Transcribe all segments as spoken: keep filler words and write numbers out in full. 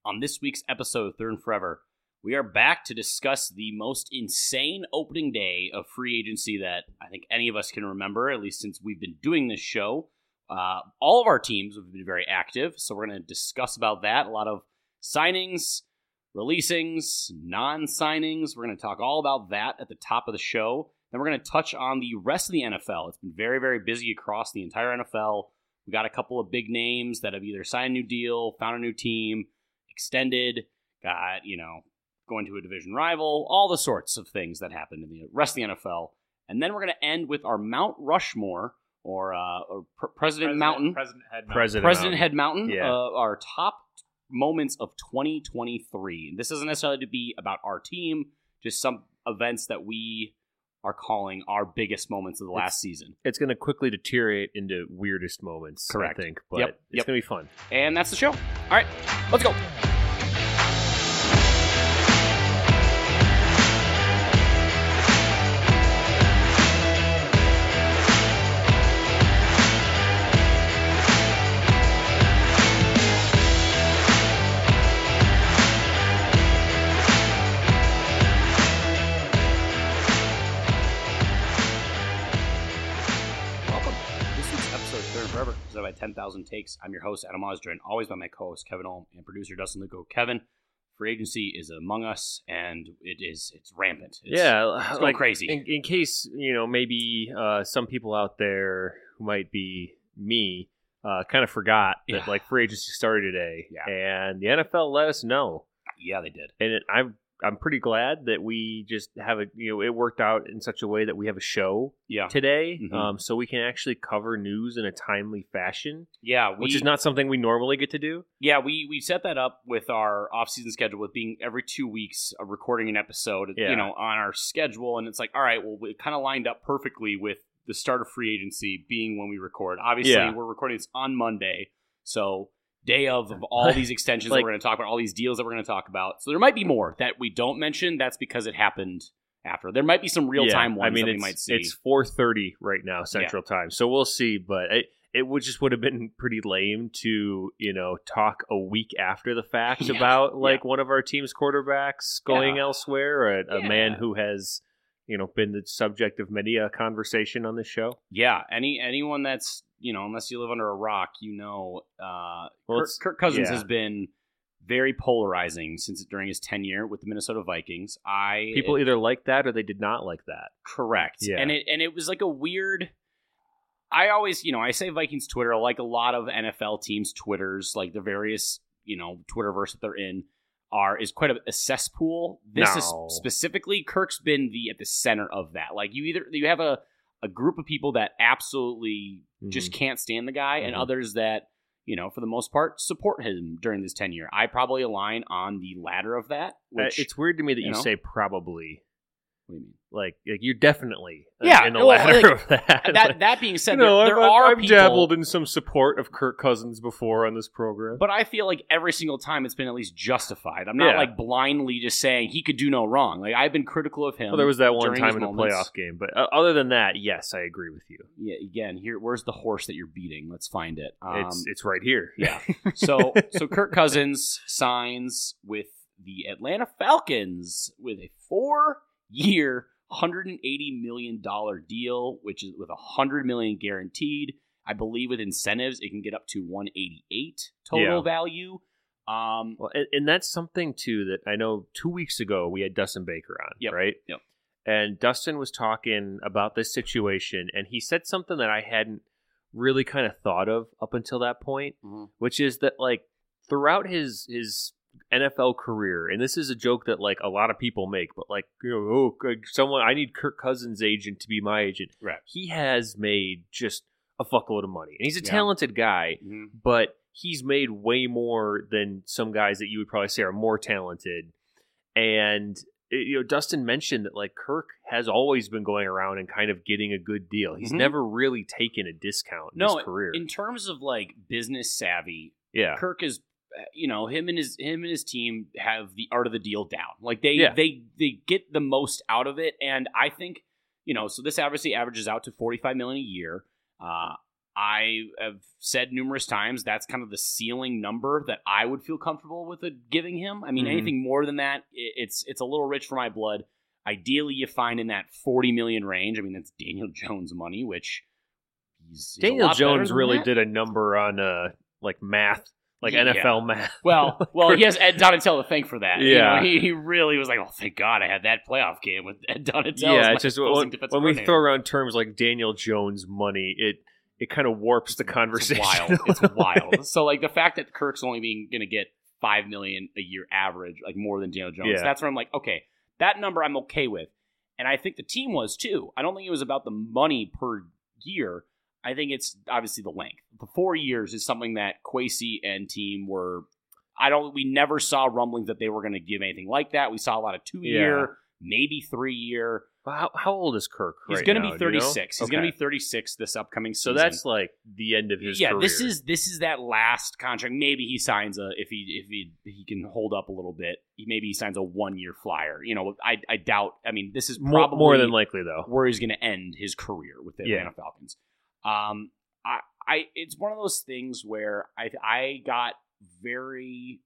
On this week's episode of Third and Forever, we are back to discuss the most insane opening day of free agency that I think any of us can remember, at least since we've been doing this show. Uh, all of our teams have been very active, so we're going to discuss about that. A lot of signings, releasings, non-signings. We're going to talk all about that at the top of the show. Then we're going to touch on the rest of the N F L. It's been very, very busy across the entire N F L. We got a couple of big names that have either signed a new deal, found a new team, extended, got, you know, going to a division rival, all the sorts of things that happened in the rest of the N F L. And then we're going to end with our Mount Rushmore, or, uh, or Pr- President, President Mountain. President Head Mountain. President, President Head Mountain, Yeah. uh, our top moments of twenty twenty-three. This doesn't necessarily to be about our team, just some events that we are calling our biggest moments of the last it's, season. It's going to quickly deteriorate into weirdest moments, Correct. I think. But Yep. it's Yep. going to be fun. And that's the show. All right, let's go. Forever, presented by ten thousand Takes. I'm your host, Adam Oz, joined always by my co-host, Kevin Olm, and producer, Dustin Luco. Kevin, free agency is among us, and it is, it's rampant. It's, yeah, it's going like, crazy. In, in case, you know, maybe uh, some people out there who might be me uh, kind of forgot that, yeah. like, free agency started today, yeah. and the N F L let us know. Yeah, they did. And it, I'm I'm pretty glad that we just have a, you know, it worked out in such a way that we have a show yeah. today, mm-hmm. um, so we can actually cover news in a timely fashion. Yeah, we, which is not something we normally get to do. Yeah, we, we set that up with our off-season schedule with being every two weeks uh, recording an episode, yeah. you know, on our schedule, and it's like, all right, well, it kind of lined up perfectly with the start of free agency being when we record. Obviously, yeah. we're recording this on Monday, so day of, of all these extensions like, that we're going to talk about, all these deals that we're going to talk about. So there might be more that we don't mention. That's because it happened after. There might be some real-time yeah, ones I mean, that it's, we might see. It's four thirty right now, Central yeah. Time, so we'll see. But it, it would just would have been pretty lame to, you know, talk a week after the fact yeah. about, like, yeah. one of our team's quarterbacks going yeah. elsewhere, or a, a yeah. man who has, you know, been the subject of many a conversation on this show. Yeah, any anyone that's, you know, unless you live under a rock, you know, uh, well, Kirk, Kirk Cousins yeah. has been very polarizing since during his tenure with the Minnesota Vikings. I People it, either like that or they did not like that. Correct. Yeah. And it and it was like a weird. I always, you know, I say Vikings Twitter, like a lot of N F L teams' Twitters, like the various, you know, Twitterverse that they're in, are is quite a, a cesspool. This no. is specifically, Kirk's been the at the center of that. Like you either you have a, a group of people that absolutely mm-hmm. just can't stand the guy, mm-hmm. and others that, you know, for the most part, support him during this tenure. I probably align on the latter of that. Which, uh, it's weird to me that you, you know, say probably. What do you mean? Like, like you're definitely yeah, in the well, latter like, of that. That that being said, you know, there, there I've, are I've people, dabbled in some support of Kirk Cousins before on this program, but I feel like every single time it's been at least justified. I'm not yeah. like blindly just saying he could do no wrong. Like I've been critical of him. Well, there was that one time in a moments. playoff game, but uh, other than that, yes, I agree with you. Yeah, again, here, where's the horse that you're beating? Let's find it. Um, it's it's right here. Yeah. So so Kirk Cousins signs with the Atlanta Falcons with a four-year, one hundred eighty million dollars deal, which is with one hundred million dollars guaranteed. I believe with incentives, it can get up to one hundred eighty-eight total yeah. value. Um, well, and, and that's something, too, that I know two weeks ago we had Dustin Baker on, yep, right? Yep. And Dustin was talking about this situation, and he said something that I hadn't really kind of thought of up until that point, mm-hmm. which is that, like, throughout his his N F L career, and this is a joke that, like, a lot of people make, but, like, you know, oh, someone, I need Kirk Cousins' agent to be my agent. Right. He has made just a fuckload of money, and he's a yeah. talented guy, mm-hmm. but he's made way more than some guys that you would probably say are more talented. And you know, Dustin mentioned that, like, Kirk has always been going around and kind of getting a good deal. He's mm-hmm. never really taken a discount in no, his career. In terms of, like, business savvy, yeah. Kirk is, you know, him and his him and his team have the art of the deal down. Like, they yeah. they they get the most out of it, and I think, you know, so this obviously averages out to forty-five million dollars a year. Uh, I have said numerous times that's kind of the ceiling number that I would feel comfortable with it giving him. I mean, mm-hmm. anything more than that, it's it's a little rich for my blood. Ideally, you find in that forty million range. I mean, that's Daniel Jones money, which he's, he's Daniel Jones really that. did a number on uh, like math. Like yeah. N F L math. Well, well, he has Ed Donatell to thank for that. Yeah, you know, he, he really was like, "Oh, thank God, I had that playoff game with Ed Donatell." Yeah, it's just when, when we throw around terms like Daniel Jones money, it it kind of warps the conversation. It's wild. It's wild. So, like the fact that Kirk's only being going to get five million a year average, like more than Daniel Jones. Yeah. That's where I'm like, okay, that number I'm okay with, and I think the team was too. I don't think it was about the money per year. I think it's obviously the length. The four years is something that Kwesi and team were. I don't. We never saw rumblings that they were going to give anything like that. We saw a lot of two year, yeah. maybe three year. How how old is Kirk? He's right going to now, be thirty-six. You know? He's okay. going to be thirty-six this upcoming season. So that's like the end of his yeah, career. Yeah, this is this is that last contract. Maybe he signs a if he if he he can hold up a little bit. Maybe he signs a one year flyer. You know, I I doubt. I mean, this is probably more, more than likely though where he's going to end his career with the Atlanta yeah. Falcons. Um, I I it's one of those things where I I got very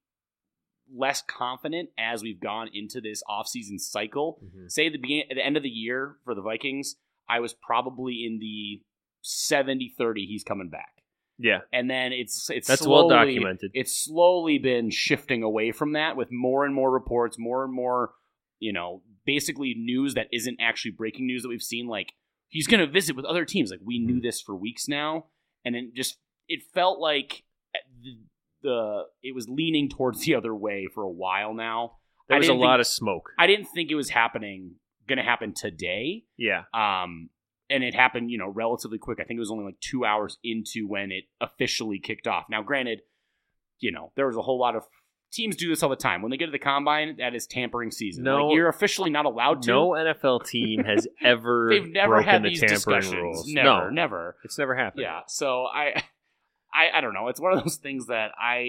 less confident as we've gone into this offseason cycle. Mm-hmm. Say at the beginning, at the end of the year for the Vikings, I was probably in the seventy thirty he's coming back. Yeah. And then it's it's That's slowly, well documented. It's slowly been shifting away from that with more and more reports, more and more, you know, basically news that isn't actually breaking news that we've seen, like he's going to visit with other teams. Like we knew this for weeks now, and it just it felt like the, the it was leaning towards the other way for a while now. There was a think, lot of smoke. I didn't think it was happening, going to happen today. Yeah. Um, and it happened, you know, relatively quick. I think it was only like two hours into when it officially kicked off. Now, granted, you know, there was a whole lot of teams do this all the time. When they get to the combine, that is tampering season. No, like, you're officially not allowed to. No N F L team has ever They've never broken had the these tampering discussions. rules. Never, no, never. It's never happened. Yeah. So I, I, I don't know. It's one of those things that I,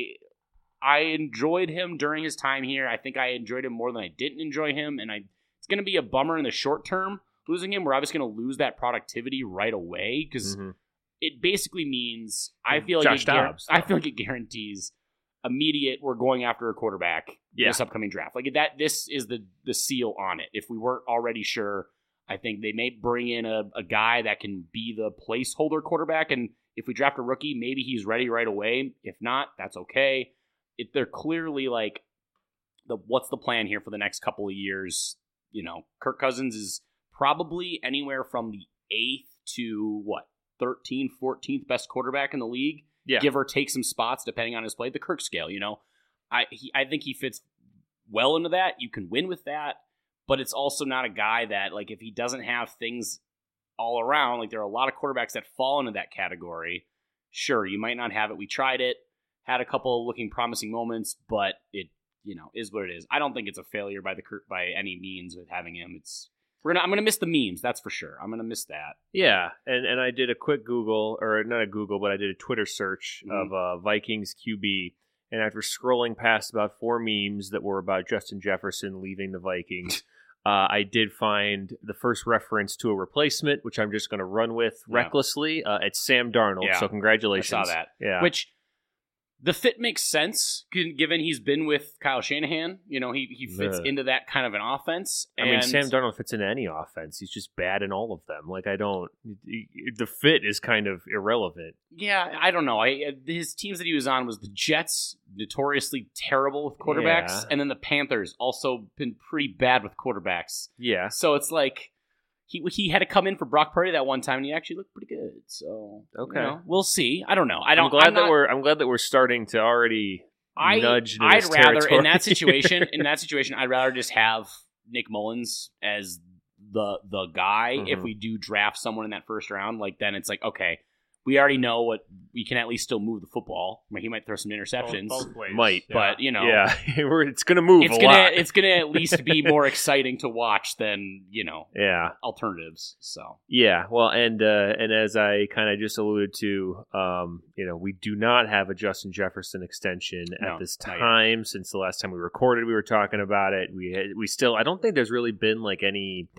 I enjoyed him during his time here. I think I enjoyed him more than I didn't enjoy him, and I. It's going to be a bummer in the short term losing him. We're obviously going to lose that productivity right away because mm-hmm. it basically means I feel like Josh it Dobbs, gar- I feel like it guarantees immediate. We're going after a quarterback yeah. this upcoming draft. Like that, this is the the seal on it. If we weren't already sure, I think they may bring in a, a guy that can be the placeholder quarterback. And if we draft a rookie, maybe he's ready right away. If not, that's okay. If they're clearly like the what's the plan here for the next couple of years? You know, Kirk Cousins is probably anywhere from the eighth to what thirteenth, fourteenth best quarterback in the league. Yeah. Give or take some spots depending on his play. The Kirk scale, you know, I he, I think he fits well into that. You can win with that, but it's also not a guy that like if he doesn't have things all around, like there are a lot of quarterbacks that fall into that category. Sure, you might not have it. We tried it, had a couple of looking promising moments, but it. You know, is what it is. I don't think it's a failure by the by any means with having him. It's we're gonna I'm gonna miss the memes, that's for sure. I'm gonna miss that. Yeah, and and I did a quick Google, or not a Google, but I did a Twitter search mm-hmm. of uh, Vikings Q B, and after scrolling past about four memes that were about Justin Jefferson leaving the Vikings, uh, I did find the first reference to a replacement, which I'm just going to run with yeah. recklessly. Uh, it's Sam Darnold. Yeah. So congratulations. I saw that. Yeah, which. The fit makes sense, given he's been with Kyle Shanahan. You know, he, he fits yeah. into that kind of an offense. I mean, Sam Darnold fits into any offense. He's just bad in all of them. Like, I don't... The fit is kind of irrelevant. Yeah, I don't know. I His teams that he was on was the Jets, notoriously terrible with quarterbacks, yeah. and then the Panthers, also been pretty bad with quarterbacks. Yeah. So it's like... He he had to come in for Brock Purdy that one time, and he actually looked pretty good. So okay, you know, we'll see. I don't know. I don't. I'm glad I'm that not, we're. I'm glad that we're starting to already I, nudge. I'd this rather territory. in that situation. In that situation, I'd rather just have Nick Mullins as the the guy. Mm-hmm. If we do draft someone in that first round, like then it's like okay, we already know what we can at least still move the football. I mean, he might throw some interceptions, both, both ways. might, yeah. but you know, yeah, it's going to move. It's a gonna lot. it's gonna at least be more exciting to watch than you know, yeah, alternatives. So yeah, well, and uh, and as I kind of just alluded to, um, you know, we do not have a Justin Jefferson extension no, at this time. Since the last time we recorded, we were talking about it. We had, we still, I don't think there's really been like any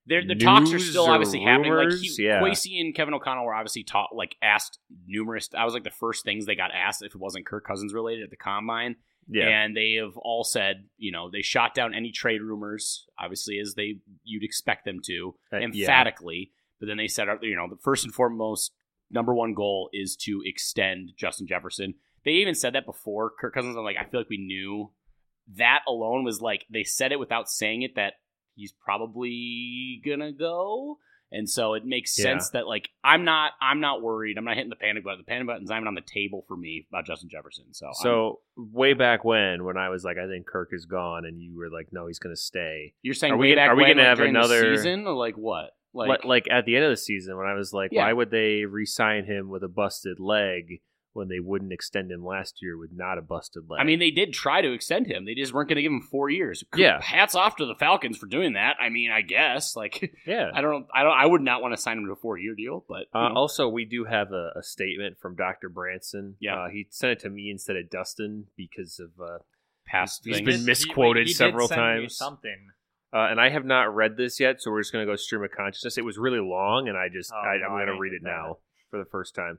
They're, the talks are news still or obviously happening. Like rumors? he, Yeah. Kwesi and Kevin O'Connell were obviously taught, like asked numerous. That was like the first things they got asked if it wasn't Kirk Cousins related at the combine. Yeah. And they have all said, you know, they shot down any trade rumors, obviously as they you'd expect them to, Uh, yeah. emphatically. But then they said, you know, the first and foremost number one goal is to extend Justin Jefferson. They even said that before Kirk Cousins. I'm like, I feel like we knew that alone was like they said it without saying it that he's probably gonna go. And so it makes sense yeah. that like I'm not I'm not worried. I'm not hitting the panic button. The panic button's not even on the table for me about Justin Jefferson. So So I'm, way back when when I was like, I think Kirk is gone, and you were like, no, he's gonna stay. You're saying are way we, back are we when, gonna like, have another season or like what? Like, like like at the end of the season when I was like, yeah. why would they re-sign him with a busted leg when they wouldn't extend him last year with not a busted leg? I mean, they did try to extend him. They just weren't going to give him four years. Yeah. Hats off to the Falcons for doing that. I mean, I guess like, yeah, I don't, I don't, I would not want to sign him to a four year deal. But uh, also, we do have a, a statement from Doctor Branson. Yeah, uh, he sent it to me instead of Dustin because of uh, past. He's things. been misquoted he, he several did send times. Me something. Uh, and I have not read this yet, so we're just going to go stream of consciousness. It was really long, and I just Oh, I, I'm no, going to I read it that. now for the first time.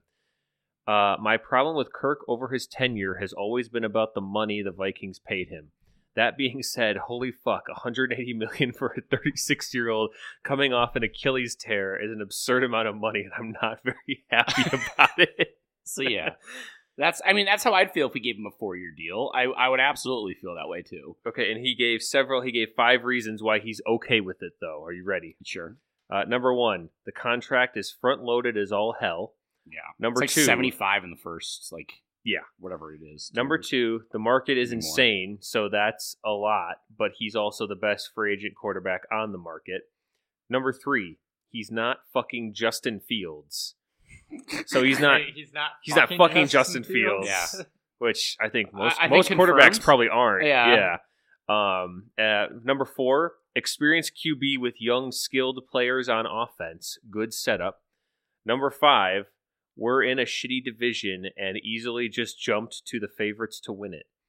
Uh, my problem with Kirk over his tenure has always been about the money the Vikings paid him. That being said, holy fuck, one hundred eighty million dollars for a thirty-six-year-old coming off an Achilles tear is an absurd amount of money, and I'm not very happy about it. So yeah, that's. I mean, that's how I'd feel if we gave him a four-year deal. I I would absolutely feel that way too. Okay, and he gave several. He gave five reasons why he's okay with it, though. Are you ready? Sure. Uh, number one, the contract is front-loaded as all hell. Yeah. Number it's like two, seventy-five in the first, like yeah, whatever it is. Number two, the market is Maybe insane, more. so that's a lot. But he's also the best free agent quarterback on the market. Number three, he's not fucking Justin Fields. So he's not. he's not. He's not fucking Justin Fields. Fields. Yeah. Which I think most I, I most think quarterbacks confirmed. probably aren't. Yeah. Yeah. Um. Uh, number four, experienced Q B with young, skilled players on offense. Good setup. Number five, we're in a shitty division and easily just jumped to the favorites to win it.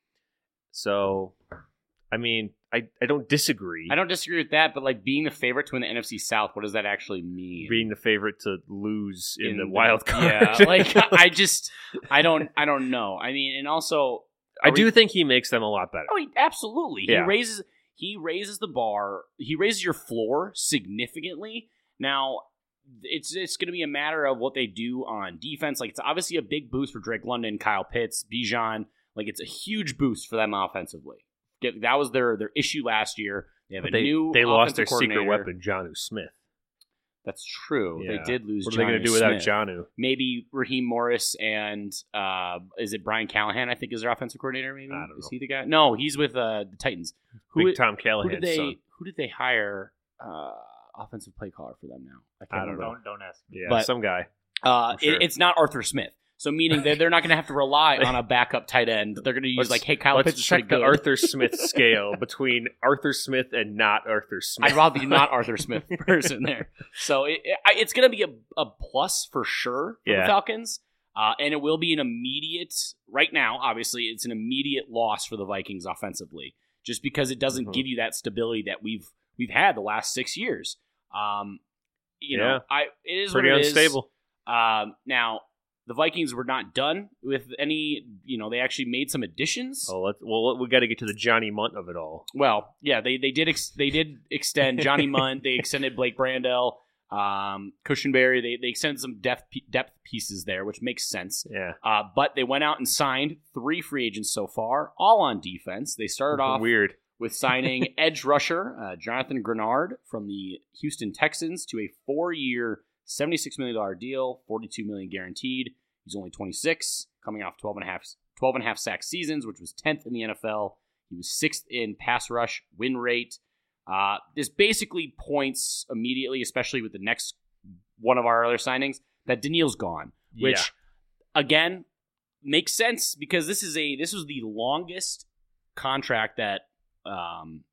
So, I mean, I, I don't disagree. I don't disagree with that, but like being the favorite to win the N F C South, what does that actually mean? Being the favorite to lose in, In the the- wild card. Yeah, like I just, I don't, I don't know. I mean, and also, I are do we- think he makes them a lot better. Oh, he, absolutely. Yeah. He raises, he raises the bar. He raises your floor significantly. Now, it's it's going to be a matter of what they do on defense. Like it's obviously a big boost for Drake London, Kyle Pitts, Bijan. Like it's a huge boost for them offensively. Get- That was their their issue last year. They have But a they new they lost their offensive secret coordinator. weapon, Jonnu Smith. That's true. Yeah. They did lose. What are they going Jonnu to do without Smith. Jonnu? Maybe Raheem Morris and uh, is it Brian Callahan? I think is their offensive coordinator. Maybe I don't is know. he the guy? No, he's with uh, the Titans. Who Big Tom who Callahan's did they son. who did they hire uh, offensive play caller for them now? I can't I don't remember. Don't don't ask me. Yeah, But- some guy. Uh, I'm sure. it, it's not Arthur Smith. So meaning that they're not going to have to rely on a backup tight end. They're going to use Let's- like, hey, Kyle Pitts Let's is check pretty the good. Arthur Smith scale between Arthur Smith and not Arthur Smith. I'd rather be not Arthur Smith person there. So it, it, it's going to be a, a plus for sure for Yeah. the Falcons. Uh, and it will be an immediate, right now, obviously, it's an immediate loss for the Vikings offensively, just because it doesn't Mhm. give you that stability that we've we've had the last six years. Um, you Yeah. know, I it is Pretty what it is. unstable. Um, now, the Vikings were not done with any, you know, they actually made some additions. Oh, let's, well, we got to get to the Johnny Munt of it all. Well, yeah, they they did ex- they did extend Johnny Munt. They extended Blake Brandel, um, Cushenberry. They they extended some depth depth pieces there, which makes sense. Yeah. Uh, but they went out and signed three free agents so far, all on defense. They started off Weird. with signing edge rusher uh, Jonathan Grenard from the Houston Texans to a four-year, seventy-six million dollars deal, forty-two million dollars guaranteed. He's only twenty-six, coming off twelve and a half, twelve and a half sack seasons, which was tenth in the N F L. He was sixth in pass rush win rate. Uh, this basically points immediately, especially with the next one of our other signings, that Daniil's gone, which Yeah. again makes sense because this is a this was the longest contract that um,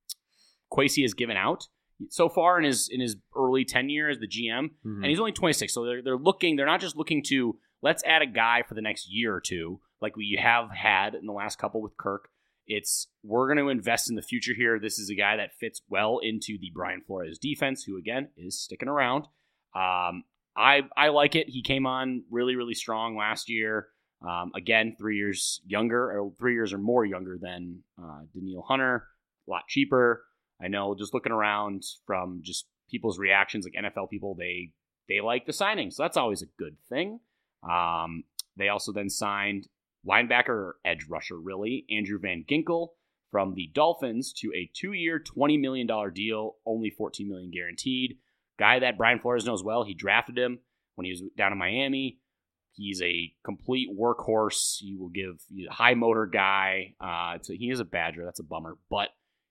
Kwesi has given out so far in his in his early tenure as the G M, Mhm. and he's only twenty-six. So they're they're looking. They're not just looking to let's add a guy for the next year or two, like we have had in the last couple with Kirk. It's we're going to invest in the future here. This is a guy that fits well into the Brian Flores defense, who again is sticking around. Um, I I like it. He came on really really strong last year. Um, again, three years younger, or three years or more younger than uh, Danielle Hunter. A lot cheaper. I know. Just looking around from just people's reactions, like N F L people, they they like the signing, so that's always a good thing. Um, they also then signed linebacker or edge rusher, really, Andrew Van Ginkel from the Dolphins to a two-year, twenty million dollars deal, only fourteen million dollars guaranteed. Guy that Brian Flores knows well. He drafted him when he was down in Miami. He's a complete workhorse. He will give he's a high motor guy. Uh, so he is a Badger. That's a bummer, but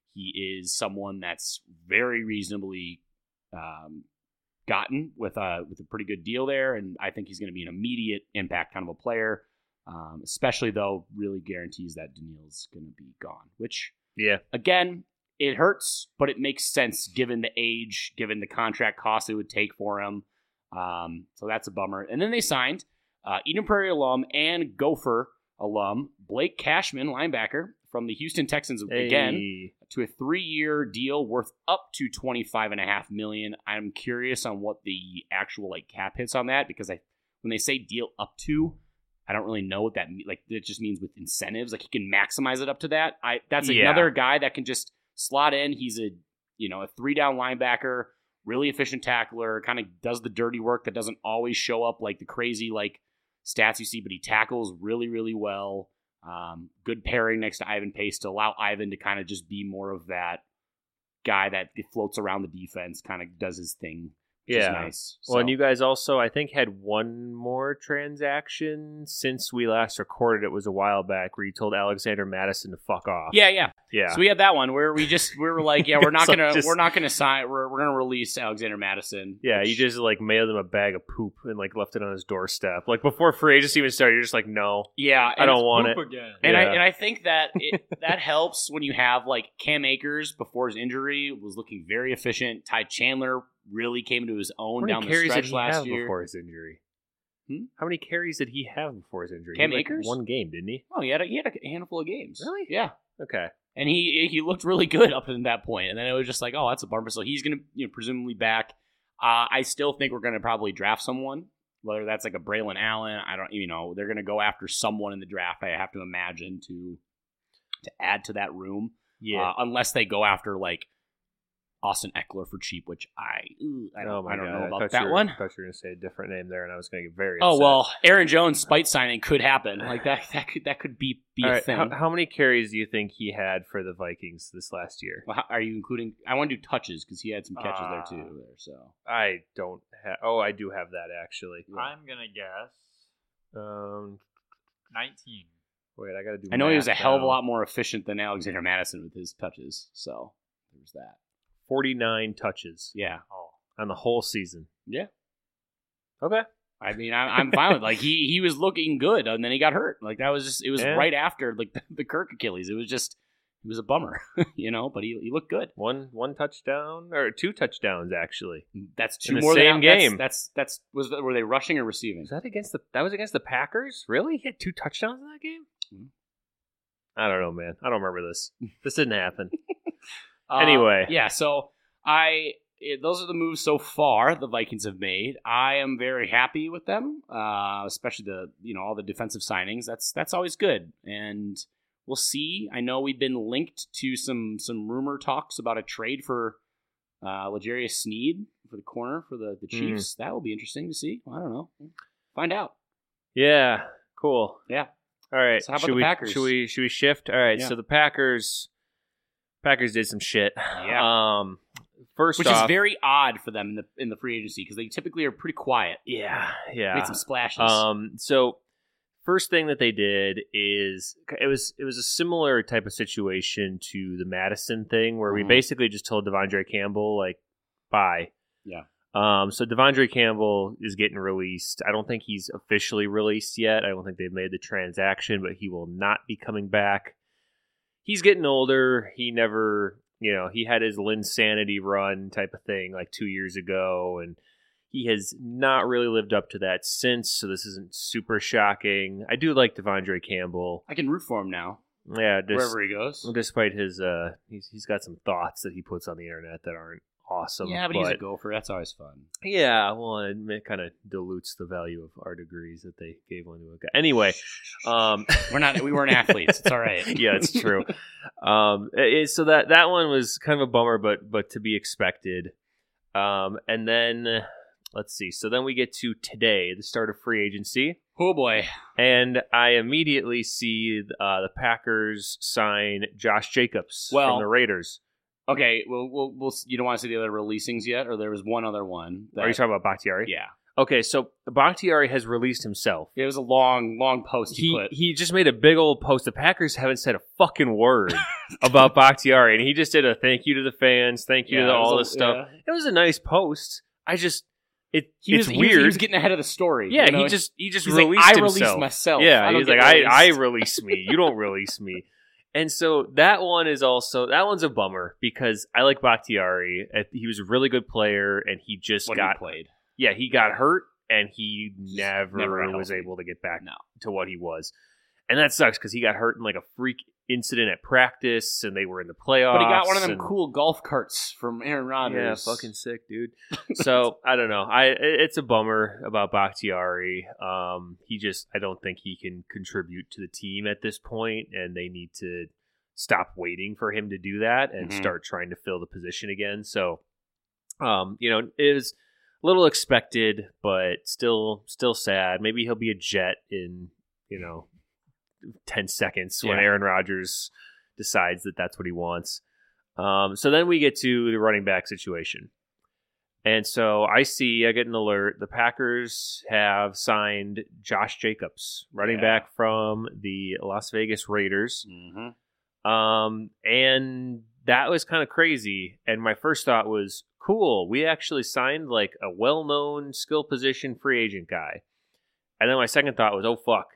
he is someone that's very reasonably um, gotten with a with a pretty good deal there, and I think he's going to be an immediate impact kind of a player. Um, especially though, really guarantees that Danielle's going to be gone. Which, yeah, again, it hurts, but it makes sense given the age, given the contract cost it would take for him. Um, so that's a bummer. And then they signed uh, Eden Prairie alum and Gopher alum Blake Cashman, linebacker from the Houston Texans, hey. again to a three-year deal worth up to twenty-five and a half million dollars. I'm curious on what the actual like cap hits on that, because I when they say deal up to, I don't really know what that means. Like, it just means with incentives. Like, he can maximize it up to that. I That's yeah. another guy that can just slot in. He's a, you know, a three-down linebacker, really efficient tackler, kind of does the dirty work that doesn't always show up like the crazy, like, stats you see, but he tackles really, really well. Um, good pairing next to Ivan Pace to allow Ivan to kind of just be more of that guy that floats around the defense, kind of does his thing. Which yeah. is nice. Well, so. and you guys also, I think, had one more transaction since we last recorded. It was a while back where you told Alexander Madison to fuck off. Yeah, yeah, yeah. So we had that one where we just we were like, yeah, we're not like gonna just, we're not gonna sign. We're we're gonna release Alexander Madison. Yeah, which, you just like mailed him a bag of poop and like left it on his doorstep. Like before free agency even started, you're just like, no, yeah, I don't want it. Again. And yeah. I and I think that it, that helps when you have like Cam Akers before his injury was looking very efficient. Ty Chandler really came into his own How down many the carries stretch did he last have year. before his injury? Hmm? How many carries did he have before his injury? Cam he had, like, Akers? one game, didn't he? Oh, he had a, he had a handful of games. Really? Yeah. Okay. And he he looked really good up until that point, and then it was just like, oh, that's a bummer. So he's going to, you know, presumably back. Uh, I still think we're going to probably draft someone, whether that's like a Braylon Allen. I don't, you know, they're going to go after someone in the draft. I have to imagine to to add to that room. Yeah. Uh, unless they go after like Austin Eckler for cheap, which I ooh, I don't, oh my I don't God. know I about thought that you were, one. I thought you were going to say a different name there, and I was going to get very Oh upset. well, Aaron Jones spite signing could happen. Like that that could that could be be All a right, thing. How, how many carries do you think he had for the Vikings this last year? Well, how, are you including? I want to do touches because he had some catches Uh, there too. There, so I don't have. Oh, I do have that actually. I'm gonna guess Um, nineteen. wait, I got to do. I know he was a math hell of a now. lot more efficient than Alexander Madison with his touches. So there's that. forty-nine touches Yeah, Oh, on the whole season. yeah. Okay. I mean, I, I'm fine with like he he was looking good, and then he got hurt. Like that was just it was Yeah. right after like the, the Kirk Achilles. It was just it was a bummer, you know. But he he looked good. One one touchdown or two touchdowns actually. That's two In the more same than that's- game. That's, that's was were they rushing or receiving? Was that against the? That was against the Packers. Really? He had two touchdowns in that game. Mhm. I don't know, man. I don't remember this. This didn't happen. Uh, Anyway. yeah. So I it, those are the moves so far the Vikings have made. I am very happy with them, uh, especially the you know all the defensive signings. That's that's always good, and we'll see. I know we've been linked to some some rumor talks about a trade for uh, L'Jarius Sneed for the corner for the the Chiefs. Mm. That will be interesting to see. I don't know. Find out. Yeah. Cool. Yeah. All right. So how about should the we, Packers? Should we should we shift? All right. Yeah. So the Packers Packers did some shit. Yeah. Um first Which off, is very odd for them in the in the free agency because they typically are pretty quiet. Yeah. Yeah. Made some splashes. Um so first thing that they did is it was it was a similar type of situation to the Madison thing where Mm-hmm. we basically just told Devondre Campbell like bye. Yeah. Um, so Devondre Campbell is getting released. I don't think he's officially released yet. I don't think they've made the transaction, but he will not be coming back. He's getting older. He never, you know, he had his Linsanity run type of thing like two years ago, and he has not really lived up to that since, so this isn't super shocking. I do like Devondre Campbell. I can root for him now. Yeah, just, wherever he goes. Despite his, uh, he's he's got some thoughts that he puts on the internet that aren't awesome. Yeah, but, but he's a gopher. That's always fun. Yeah, well, it, it kind of dilutes the value of our degrees that they gave one to a guy. Anyway, um, we're not. We weren't athletes. It's all right. Yeah, it's true. um, it, so that that one was kind of a bummer, but but to be expected. Um, and then uh, let's see. So then we get to today, the start of free agency. Oh boy! And I immediately see uh, the Packers sign Josh Jacobs well, from the Raiders. Okay, well, we'll, we'll you don't want to see the other releasings yet, or there was one other one. That, Are you talking about Bakhtiari? Yeah. Okay, so Bakhtiari has released himself. It was a long, long post he, he put. He just made a big old post. The Packers haven't said a fucking word about Bakhtiari, and he just did a thank you to the fans, thank you yeah, to all a, this stuff. Yeah. It was a nice post. I just it he it's was, weird. He was, he was getting ahead of the story. Yeah, you know? he just he just He's released like, I himself. released myself. Yeah, I he's don't like get I I released. release me. You don't release me. And so that one is also that one's a bummer because I like Bakhtiari. He was a really good player, and he just when got he played. Yeah, he got hurt, and he never, never was healthy. able to get back no. to what he was. And that sucks because he got hurt in like a freak incident at practice, and they were in the playoffs. But he got one of them and, cool golf carts from Aaron Rodgers. Yeah, fucking sick, dude. So I don't know. I it's a bummer about Bakhtiari. Um, he just I don't think he can contribute to the team at this point, and they need to stop waiting for him to do that and mm-hmm. start trying to fill the position again. So, um, you know, it was a little expected, but still, still sad. Maybe he'll be a Jet in you know ten seconds when yeah. Aaron Rodgers decides that that's what he wants. Um, so then we get to the running back situation. And so I see, I get an alert, the Packers have signed Josh Jacobs, running yeah. back from the Las Vegas Raiders. Mm-hmm. Um, and that was kind of crazy. And my first thought was, cool, we actually signed like a well-known skill position free agent guy. And then my second thought was, oh, fuck.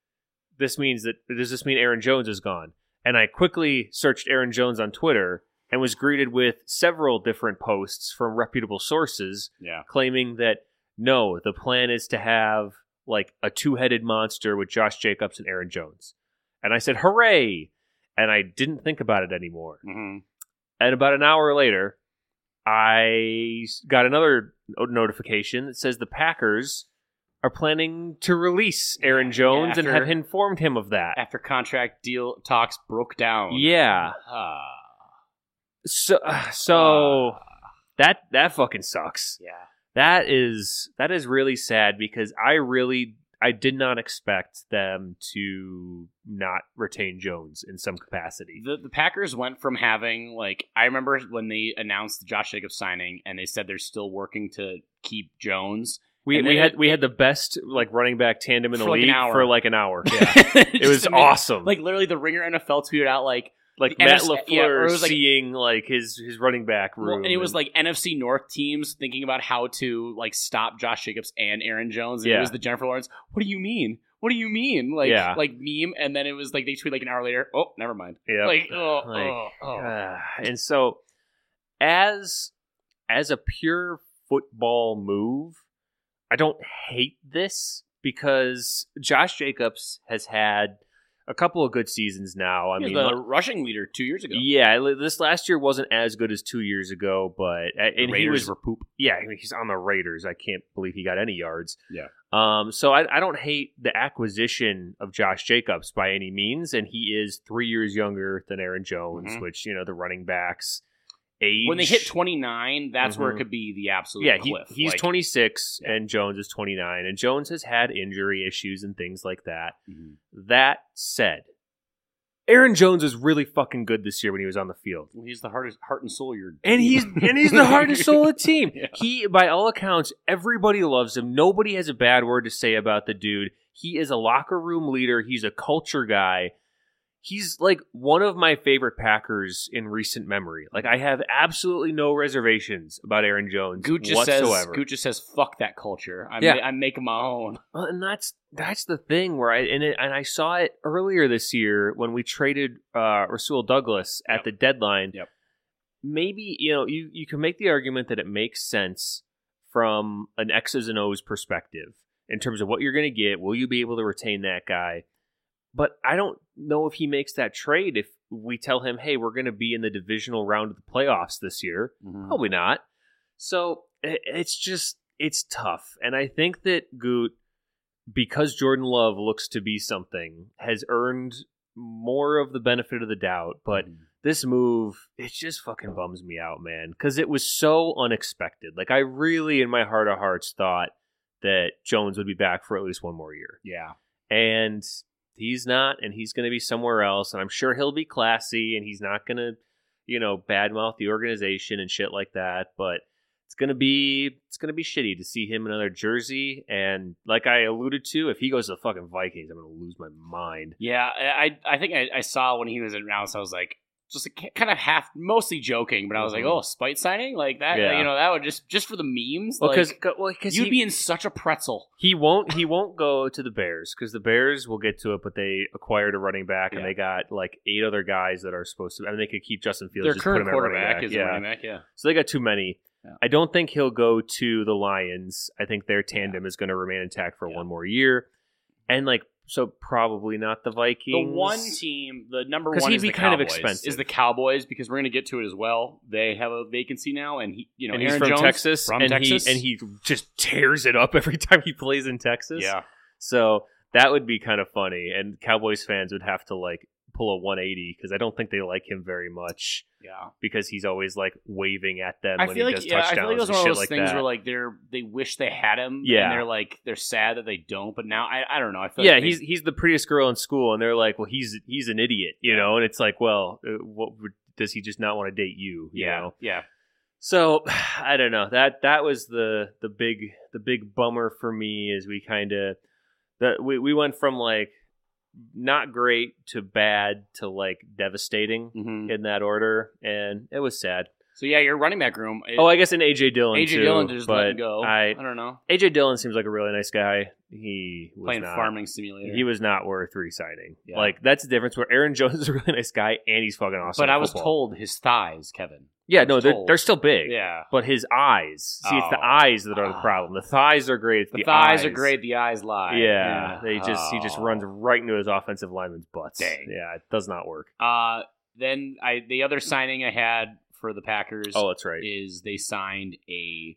This means that, does this mean Aaron Jones is gone? And I quickly searched Aaron Jones on Twitter and was greeted with several different posts from reputable sources yeah. claiming that, no, the plan is to have like a two-headed monster with Josh Jacobs and Aaron Jones. And I said, hooray! And I didn't think about it anymore. Mm-hmm. And about an hour later, I got another notification that says the Packers are planning to release Aaron Jones yeah, after, and have informed him of that. After contract deal talks broke down. Yeah. Uh, so so uh, that that fucking sucks. Yeah. That is that is really sad because I really I did not expect them to not retain Jones in some capacity. The the Packers went from having, like, I remember when they announced the Josh Jacobs signing and they said they're still working to keep Jones. We and we then, had we had the best like running back tandem in the for like league an hour. for like an hour. Yeah. It was amazing. awesome. Like literally the Ringer N F L tweeted out like like the Matt N F C LaFleur yeah, or it was like, seeing like his his running back room. Well, and it was like N F C North teams thinking about how to like stop Josh Jacobs and Aaron Jones. And yeah. It was the Jennifer Lawrence. What do you mean? What do you mean? Like, yeah. like meme, and then it was like they tweet like an hour later. Oh, never mind. Yeah, like oh, like, oh, oh. Uh, and so as as a pure football move, I don't hate this because Josh Jacobs has had a couple of good seasons now. I He was mean, the like, rushing leader two years ago. yeah, this last year wasn't as good as two years ago, but and the he Raiders was were poop. yeah, I mean, he's on the Raiders. I can't believe he got any yards. Yeah. Um. So I, I don't hate the acquisition of Josh Jacobs by any means, and he is three years younger than Aaron Jones, Mhm. which you know the running backs age When they hit twenty-nine, that's where it Mhm. could be the absolute Yeah, he, cliff. he's Like, twenty-six Yeah. and Jones is twenty-nine, and Jones has had injury issues and things like that. mhm. That said, Aaron Jones is really fucking good this year when he was on the field. Well, he's the heart, heart and soul of your And team. he's and he's the heart and soul of the team. Yeah. He, by all accounts, everybody loves him. Nobody has a bad word to say about the dude. He is a locker room leader. He's a culture guy. He's like one of my favorite Packers in recent memory. Like I have absolutely no reservations about Aaron Jones Gooch just whatsoever. says, Gooch just says, "Fuck that culture. I'm, Yeah. I'm making my own." Well, and that's that's the thing where I and it, and I saw it earlier this year when we traded uh, Rasul Douglas at Yep. the deadline. Yep. Maybe you know you you can make the argument that it makes sense from an X's and O's perspective in terms of what you're going to get. Will you be able to retain that guy? but I don't know if he makes that trade if we tell him, hey, we're going to be in the divisional round of the playoffs this year. Mm-hmm. Probably not. So it's just, it's tough. And I think that Goot, because Jordan Love looks to be something, has earned more of the benefit of the doubt. But Mm-hmm. this move, it just fucking bums me out, man, because it was so unexpected. Like, I really, in my heart of hearts, thought that Jones would be back for at least one more year. Yeah. And he's not, and he's going to be somewhere else. And I'm sure he'll be classy, and he's not going to, you know, badmouth the organization and shit like that. But it's going to be, it's going to be shitty to see him in another jersey. And like I alluded to, if he goes to the fucking Vikings, I'm going to lose my mind. Yeah, I I think I, I saw when he was in Rouse, I was like, just a, kind of half, mostly joking, but I was Mhm. like, oh, spite signing? Like that, Yeah. you know, that would just, just for the memes. Well, like, because well, you'd he, be in such a pretzel. he won't he won't go to the Bears because the Bears will get to it, but they acquired a running back and Yeah. they got like eight other guys that are supposed to. I mean, they could keep Justin Fields. Their just current put him at running quarterback back. is yeah. a running back, yeah. So they got too many. Yeah. I don't think he'll go to the Lions. I think their tandem is going to remain intact for Yeah. one more year, and like so probably not the The Vikings. one team, the number 'Cause one he'd is be the kind of Cowboys, expensive. is the Cowboys, because we're going to get to it as well. They have a vacancy now, and he, you know, and Aaron he's from Jones, Texas, from and Texas, he and he just tears it up every time he plays in Texas. yeah, So that would be kind of funny, and Cowboys fans would have to like pull a one eighty because I don't think they like him very much yeah. because he's always like waving at them I when feel he like does yeah, I touchdowns feel like it was and one of shit those like things that. where like they're they wish they had him, Yeah. and they're like they're sad that they don't. But now I I don't know. I feel yeah, like they- he's he's the prettiest girl in school, and they're like, well, he's he's an idiot, you know, and it's like, well, uh, what would- does he just not want to date you, you yeah know? yeah. So I don't know. That that was the the big the big bummer for me is we kind of that we we went from like not great to bad to like devastating hmm in that order, and it was sad. So yeah, your running back room. It, Oh, I guess in A J Dillon A J too, Dillon just but let him go. I I don't know. A J Dillon seems like a really nice guy. He was Playing not, farming simulator. He was not worth re-signing. Yeah. Like that's the difference. Where Aaron Jones is a really nice guy and he's fucking awesome. but at I was football. told his thighs, Kevin. Yeah, I no, was they're told. they're still big. Yeah. But his eyes. See, it's the Oh. eyes that are the Oh. problem. The thighs are great. It's The, the, thighs eyes. are great. The eyes lie. Yeah, they just he just Oh. runs right into his offensive lineman's butts. Dang. Yeah, it does not work. Uh, then I the other signing I had for the Packers Oh, that's right. is they signed a,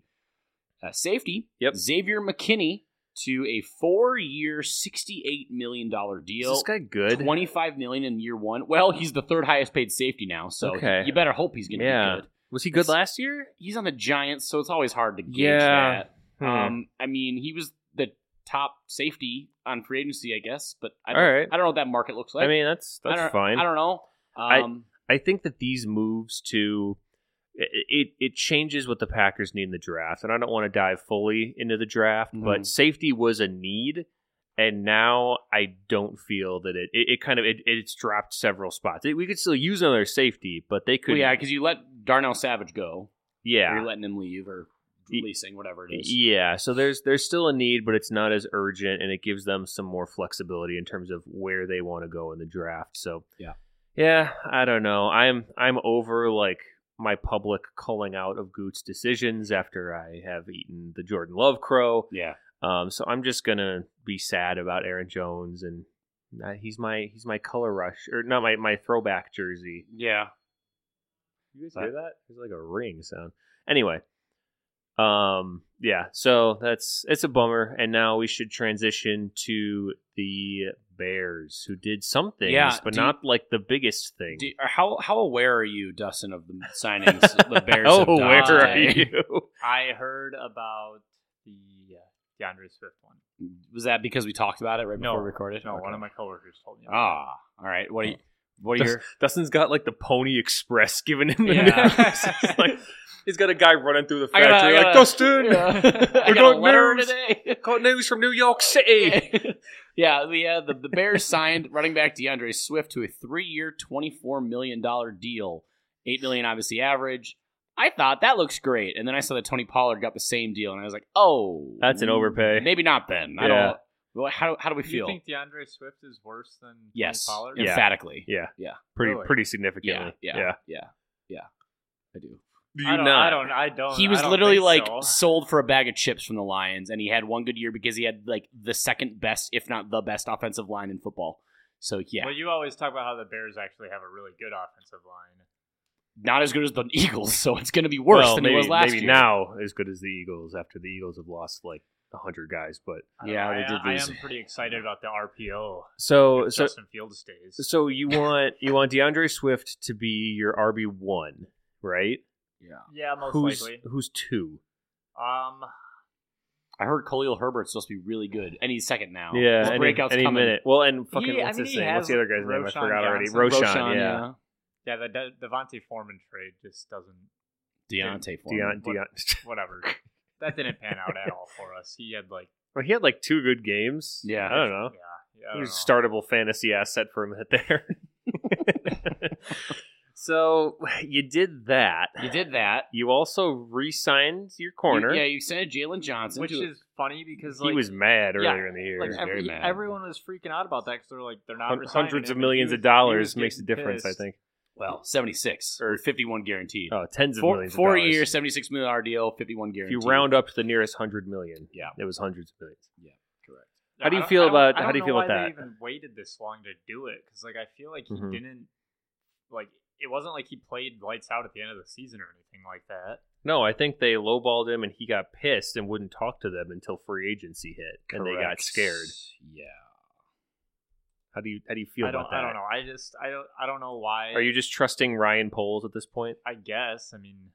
a safety, Yep. Xavier McKinney, to a four-year, sixty-eight million dollars Is deal. this guy good? twenty-five million dollars in year one. Well, he's the third highest paid safety now, so Okay. you better hope he's going to Yeah. be good. Was he good It's- last year? He's on the Giants, so it's always hard to gauge Yeah. that. Hmm. Um, I mean, he was the top safety on free agency, I guess, but I All don't, right. I don't know what that market looks like. I mean, that's I that's don't, fine. I don't know. I- Um, I think that these moves to it, it it changes what the Packers need in the draft, and I don't want to dive fully into the draft, Mhm. but safety was a need, and now I don't feel that it it, it kind of it, it's dropped several spots. It, we could still use another safety, but they could well, yeah, because you let Darnell Savage go. Or yeah you're letting him leave or Y- releasing, whatever it is. yeah. So there's there's still a need, but it's not as urgent, and it gives them some more flexibility in terms of where they want to go in the draft. So Yeah. yeah, I don't know. I'm I'm over like my public calling out of Goot's decisions after I have eaten the Jordan Love crow. Yeah. Um, so I'm just gonna be sad about Aaron Jones, and uh, he's my he's my color rush or not my my throwback jersey. Yeah. You guys hear that? There's like a ring sound. Anyway, um, yeah. So that's it's a bummer, and now we should transition to the Bears, who did some things, Yeah, but do you- not like the biggest thing. Do, or how how aware are you, Dustin, of the signings the Bears oh, have done where are today? you? I heard about the uh, DeAndre Swift one. Was that because we talked about it right No. before we recorded? No, Okay. one of my coworkers told me. Ah, all right. What are you? What are Dus- your? Dustin's got like the Pony Express giving him the Yeah. news. He's like, he's got a guy running through the I gotta- factory I like, gotta- Dustin, Yeah. I we got a got letter news. today. got news from New York City. yeah, the, uh, the the Bears signed running back DeAndre Swift to a three-year, twenty-four million dollars deal. Eight million, obviously average. I thought that looks great, and then I saw that Tony Pollard got the same deal, and I was like, "Oh, That's an overpay. Maybe not then. I Yeah. don't. Well, how how do we Do feel? you think DeAndre Swift is worse than Tony Yes, Pollard? Yeah. emphatically. Yeah, Yeah. pretty Really? pretty Yeah, significantly. yeah, yeah, yeah, yeah. I do. Do I you don't, not? I don't. I don't. He was I don't literally think like so. sold for a bag of chips from the Lions, and he had one good year because he had like the second best, if not the best, offensive line in football. So yeah, Well, you always talk about how the Bears actually have a really good offensive line. not as good as the Eagles, so it's going to be worse well, than maybe, it was last maybe year. now as good as the Eagles after the Eagles have lost like a hundred guys. But I don't Yeah, know, they I, did I lose. am pretty excited about the R P O. so if so Justin Fields stays. so you want you want DeAndre Swift to be your R B one, right? Yeah, Yeah, most Who's likely. who's two? Um, I heard Khalil Herbert's supposed to be really good, and he's second now. Yeah, His any, breakout's any coming. minute. Well, and fucking He- I what's mean, his he name? What's the has other guy's name? I Roshan forgot already. Johnson. Roshan, Roshan, yeah. yeah, the De- Devontae Foreman trade just doesn't. Deontay Deon, Foreman. Deon. Whatever. That didn't pan out at all for us. He had like. Well, he had like two good games. Yeah. I don't know. Yeah. yeah I He don't was know. a startable fantasy asset for a minute there. So you did that. You did that. You also re-signed your corner. You- yeah, you sent Jalen Johnson, Which to- is funny because he like, was mad yeah, earlier in the year. like was every, very mad. everyone was freaking out about that because they're like they're not Hun- resigning Hundreds of him, and millions he of was- he dollars was makes a getting difference, I pissed. think. well seventy-six or fifty-one guaranteed. Oh, tens of four millions four of dollars. years, seventy-six million dollar deal, fifty-one If guaranteed. you round up to the nearest hundred million, Yeah. it was hundreds of millions. correct. How do you I don't- feel I don't- about- I how don't do you know feel why about they that? even waited this long to do it because like I feel like he Mhm. didn't like it wasn't like he played lights out at the end of the season or anything like that. No, I think they lowballed him, and he got pissed and wouldn't talk to them until free agency hit, and they got Correct. scared. Yeah. How do you how do you feel I don't about that? I don't know. I just I don't I don't know why. Are you just trusting Ryan Poles at this point? I guess. I mean,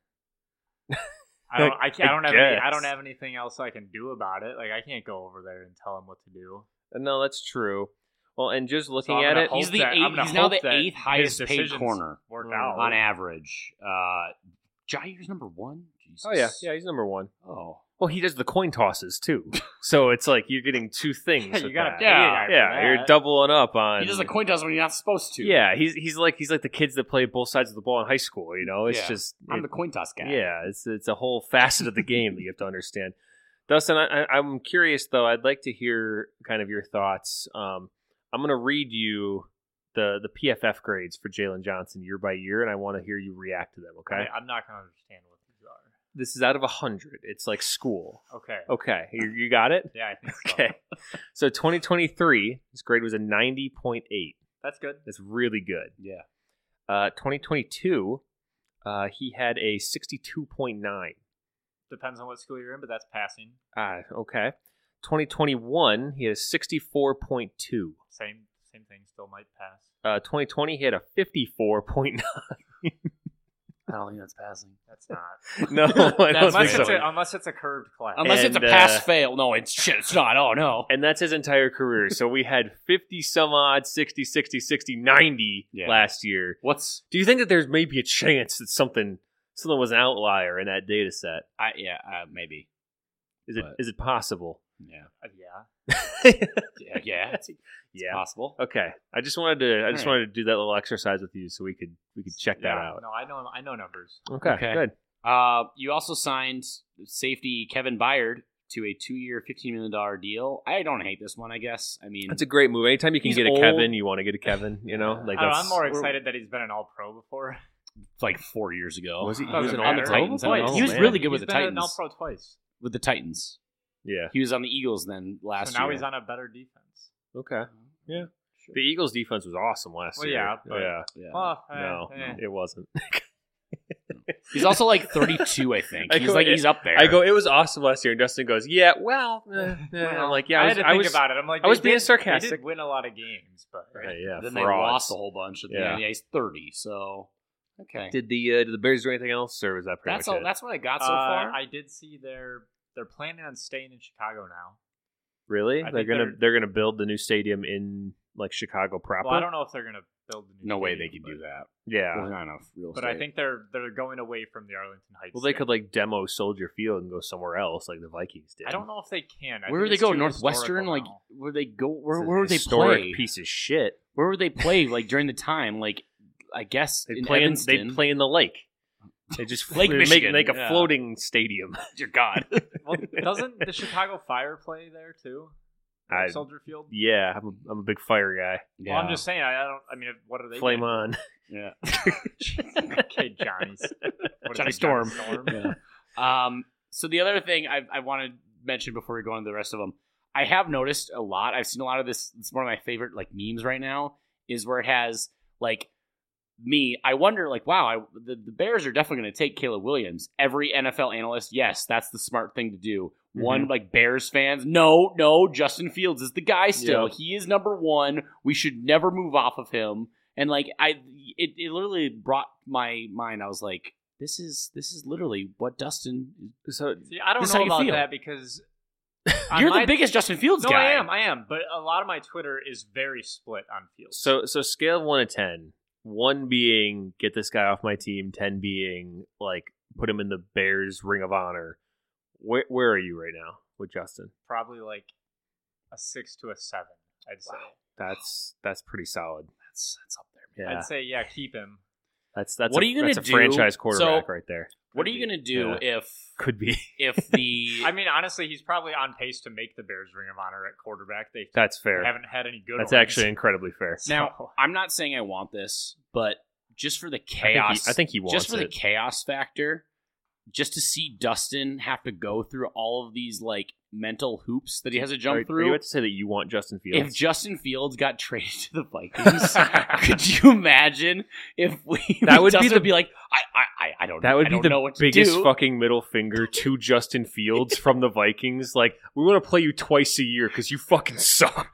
I don't. I, can't, I don't I have. Any, I guess. don't have anything else I can do about it. Like I can't go over there and tell him what to do. No, that's true. Well, and just looking I'm at gonna it, hope He's the that- eighth- I'm gonna he's now hope the that eighth his highest paid decisions corner work Mm. out on average. Uh, Jair's number one. Jesus. oh yeah, yeah, he's number one. Oh, Well, he does the coin tosses too, so it's like you're getting two things. Yeah, you with gotta that. pay Yeah, a guy for yeah, that. you're doubling up on. he does the coin toss when you're not supposed to. Yeah, he's he's like he's like the kids that play both sides of the ball in high school. You know, it's Yeah. just I'm it- the coin toss guy. yeah, it's it's a whole facet of the game that you have to understand. Dustin, I, I, I'm curious though. I'd like to hear kind of your thoughts. Um, I'm going to read you the the P F F grades for Jalen Johnson year by year, and I want to hear you react to them. Okay, I, I'm not gonna understand what these are. this is out of a hundred. It's like school. Okay. Okay, you, you got it. Yeah, I think so. Okay, so twenty twenty-three, his grade was a ninety point eight. That's good. That's really good. Yeah. Uh, twenty twenty-two, uh, he had a sixty-two point nine. Depends on what school you're in, but that's passing. Ah, okay. twenty twenty-one, he had a sixty-four point two. Same same thing. Still might pass. Uh, twenty twenty, he had a fifty-four point nine. I don't think that's passing. That's not. No, I don't That's think unless so. it's a, unless it's a curved class. Unless it's a And, uh, pass fail. No, it's shit. It's not. Oh no. And that's his entire career. So we had fifty some odd, sixty, sixty, sixty, ninety Yeah. last year. What's Do you think that there's maybe a chance that something something was an outlier in that data set? I? Yeah, uh, maybe. Is it But- is it possible? Yeah. Uh, yeah. Yeah. Yeah. It's, it's Yeah. possible. Okay. I just wanted to I just All right. wanted to do that little exercise with you so we could we could check that Yeah. out. No, I know. I know numbers. Okay, Okay. good. Uh, you also signed safety Kevin Byard to a two-year, fifteen million dollar deal. I don't hate this one. I guess. I mean, That's a great move. Anytime you can He's get a old. Kevin, you want to get a Kevin. You know, like I don't know, that's I'm more excited that he's been an All Pro before. like four years ago. Was he- he on was the an All-Pro Titans? I don't twice. know. He was Oh, man. really good with He's the been an All Titans. Pro twice. With the Titans, yeah. he was on the Eagles then last So now year. he's on a better defense. Okay. Yeah. Sure. The Eagles' defense was awesome last Well, year. yeah, but- yeah. Yeah. Well, eh, No, eh. it wasn't. He's also like thirty-two, I think. I He's go- like he's up there. I go, it was awesome last year, and Dustin goes, yeah, well, eh, eh. Well, I'm like, yeah, I, I was, had to I think was, about it. I'm like, I was they being did- sarcastic. They did win a lot of games, but Hey, yeah, then they frauds. lost a whole bunch at the Yeah. end. Yeah, he's thirty. So okay, Did the uh, did the Bears do anything else, or was that pretty that's much all. it? That's what I got so Uh, far. I did see they're they're planning on staying in Chicago now. Really? I They're think gonna they're- they're, gonna build the new stadium in like Chicago proper. Well, I don't know if they're gonna build the new. no way stadium, they could but, do that. Yeah. There's not enough real But estate. I think they're they're going away from the Arlington Heights. Well, they thing. could like demo Soldier Field and go somewhere else, like the Vikings did. I don't know if they can. I where think would they it's go? too Northwestern? historical Like now. where they go? Where It's a where would they historic play? piece of shit. Where would they play? Like during the time? Like I guess They in play in Evanston. they play in the lake. They just Lake they make Michigan, make a yeah. floating stadium. Dear God. Well, doesn't the Chicago Fire play there too? I- Soldier Field. Yeah, I'm a, I'm a big fire guy. yeah. Well, I'm just saying. I, I don't. I mean, what are they? Flame gonna on. yeah. do? Okay, Johnny's. What is Johnny it, Storm. Storm? Yeah. Um. So the other thing I I want to mention before we go on to the rest of them, I have noticed a lot. I've seen a lot of this. It's one of my favorite like memes right now is where it has like me. I wonder like, wow, I, the, the Bears are definitely going to take Caleb Williams. Every N F L analyst, yes, that's the smart thing to do. Mm-hmm. One like Bears fans, no, no, Justin Fields is the guy still. Yep. He is number one. We should never move off of him. And like I, it, it literally brought my mind. I was like, this is this is literally what Dustin. So see, I don't know about feel. that because you're my, the biggest Justin Fields no, guy. I am, I am. But a lot of my Twitter is very split on Fields. So so scale of one to ten. One being get this guy off my team. Ten being like put him in the Bears Ring of Honor. Where where are you right now with Justin? Probably like a six to a seven. I'd say. Wow. That's that's pretty solid. That's that's up there, man. Yeah. I'd say yeah, keep him. That's that's what a, are you gonna that's do? a franchise quarterback so, right there. What are you gonna do yeah. if could be if the? I mean, honestly, he's probably on pace to make the Bears Ring of Honor at quarterback. They that's fair. Haven't had any good. That's ones. actually incredibly fair. Now, so. I'm not saying I want this, but just for the chaos, I think he, I think he wants just for it. the chaos factor, just to see Dustin have to go through all of these like mental hoops that he has to jump are, through. Are you about to say that you want Justin Fields? If Justin Fields got traded to the Vikings, could you imagine if we that would Dustin be the would be like I I I don't that would I be don't the know what biggest to do. fucking middle finger to Justin Fields from the Vikings. Like we want to play you twice a year because you fucking suck.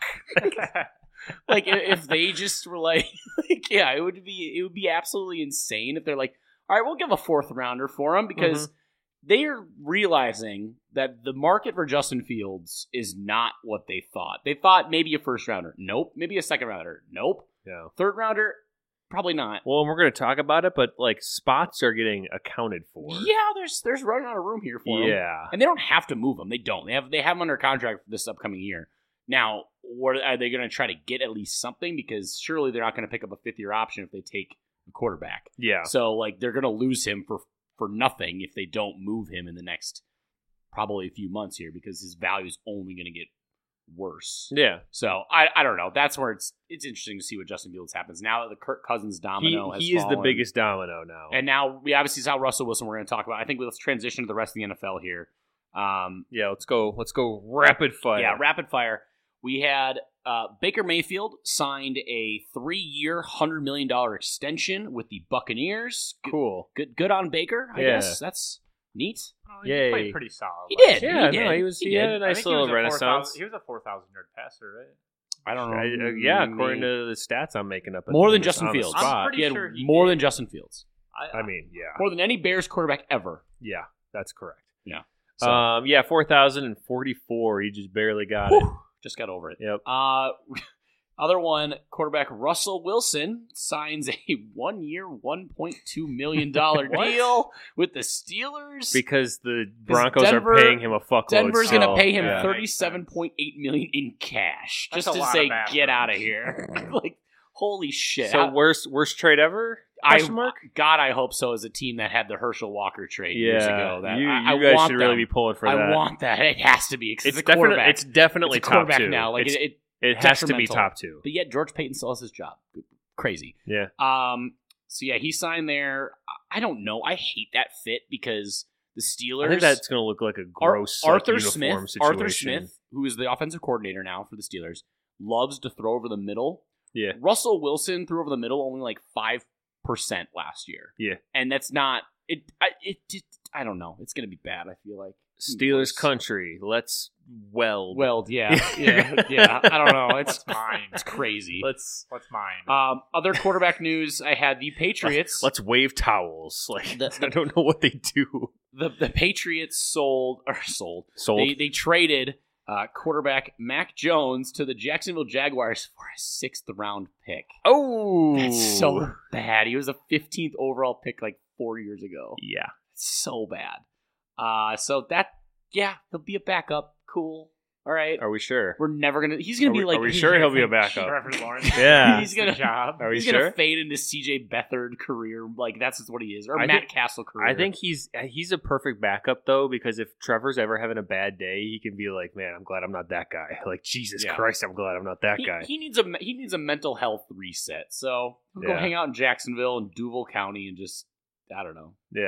Like if they just were like, like yeah, it would be it would be absolutely insane if they're like, all right, we'll give a fourth rounder for him because. Mm-hmm. They are realizing that the market for Justin Fields is not what they thought. They thought maybe a first rounder. Nope. Maybe a second rounder. Nope. Yeah. Third rounder. Probably not. Well, and we're going to talk about it, but like spots are getting accounted for. Yeah, there's there's running out of room here for them. Yeah. And they don't have to move them. They don't. They have they have them under contract for this upcoming year. Now, what are they going to try to get at least something? Because surely they're not going to pick up a fifth year option if they take a quarterback. Yeah. So like they're going to lose him for. for nothing if they don't move him in the next probably a few months here because his value is only going to get worse. Yeah. So I I don't know. That's where it's it's interesting to see what Justin Fields happens. Now that the Kirk Cousins domino he, has he is fallen, the biggest domino now. and now we obviously saw Russell Wilson we're going to talk about. I think let's transition to the rest of the N F L here. Um, yeah, let's go. Let's go rapid fire. Yeah, rapid fire. We had uh, Baker Mayfield signed a three-year, one hundred million dollars extension with the Buccaneers. Good, cool. Good good on Baker, I yeah. guess. That's neat. Oh, he Yay. played pretty solid. He did. Yeah, he, no, did. he was. He, he had did. a nice little renaissance. He was a four thousand yard passer, right? I don't know. I, uh, yeah, according to the stats I'm making up. More than this- Justin on the Fields. spot. I'm pretty He had sure he more did. than Justin Fields. I, I mean, yeah. More than any Bears quarterback ever. Yeah, that's correct. Yeah. So, Um, yeah, four thousand forty-four. He just barely got whew, it. just got over it. Yep. Uh, other one, quarterback Russell Wilson signs a one-year, one point two million dollars What? deal with the Steelers. Because the Broncos Denver- are paying him a fuckload. Denver's still. going to pay him Yeah. thirty-seven point eight million dollars in cash That's just a to lot say, of bathrooms. get out of here. Like, holy shit. So worst worst trade ever? I, Question mark? God, I hope so. As a team that had the Herschel Walker trade years Yeah, ago, that you, I, you I guys want should really them. be pulling for I that. want that. It has to be. 'Cause It's it's, a definitely quarterback. it's definitely It's a top quarterback two. now. Like It's- it, it, it has to be detrimental. top two. But yet George Payton still has his job. Crazy. Yeah. Um. So yeah, he signed there. I don't know. I hate that fit because the Steelers. I think that's going to look like a Ar- gross Arthur like, Smith. uniform situation. Arthur Smith, who is the offensive coordinator now for the Steelers, loves to throw over the middle. Yeah. Russell Wilson threw over the middle only like five percent last year. Yeah. And that's not it. I, it, it I don't know. It's going to be bad. I feel like Steelers country. Let's weld. Weld, yeah, yeah, yeah. I don't know. It's What's mine? It's crazy. Let's What's mine? Um, other quarterback news. I had the Patriots. let's wave towels. Like The- I don't know what they do. the the Patriots sold or sold. Sold. They they traded uh, quarterback Mac Jones to the Jacksonville Jaguars for a sixth round pick. oh, That's so bad. He was a fifteenth overall pick like four years ago. yeah. It's so bad. Uh, so that yeah, he'll be a backup. Cool. All right. Are we sure? We're never gonna. He's gonna Are be we- like. are we he's sure gonna he'll be a fade- backup? Trevor Lawrence. Yeah. He's gonna. Good job. Are we he's sure? gonna fade into C J Beathard career. Like that's just what he is, or I Matt think- Castle career. I think he's he's a perfect backup though, because if Trevor's ever having a bad day, he can be like, "Man, I'm glad I'm not that guy." Like Jesus Yeah. Christ, I'm glad I'm not that he, guy. he needs a he needs a mental health reset. So he'll go Yeah. hang out in Jacksonville and Duval County and just I don't know. Yeah.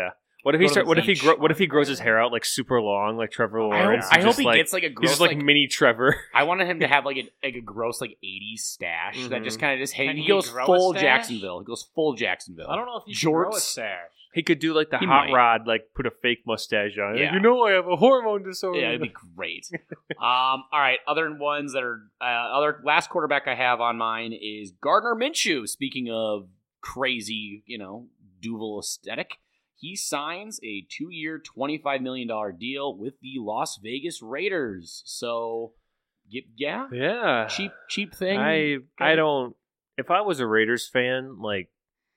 What if Go he to start, the what if he beach. grow, what if he grows his hair out like super long, like Trevor I hope, Lawrence? I and hope just, he like, gets like a he's gross just like, like, mini Trevor. I want him to have like a like a gross like eighties stash that Mhm. just kind of just hang. Can He he goes grow a full stash? Jacksonville. He goes full Jacksonville. I don't know if you should grow a Jorts. stash. He could do like the He hot might. rod, like put a fake mustache on. Like, Yeah. you know, I have a hormone disorder. Yeah, it'd be great. um, all right, other ones that are uh, other last quarterback I have on mine is Gardner Minshew. Speaking of crazy, you know, Duval aesthetic, he signs a two-year, twenty-five million dollar deal with the Las Vegas Raiders. So, y- yeah, yeah, cheap, cheap thing. I I don't. If I was a Raiders fan, like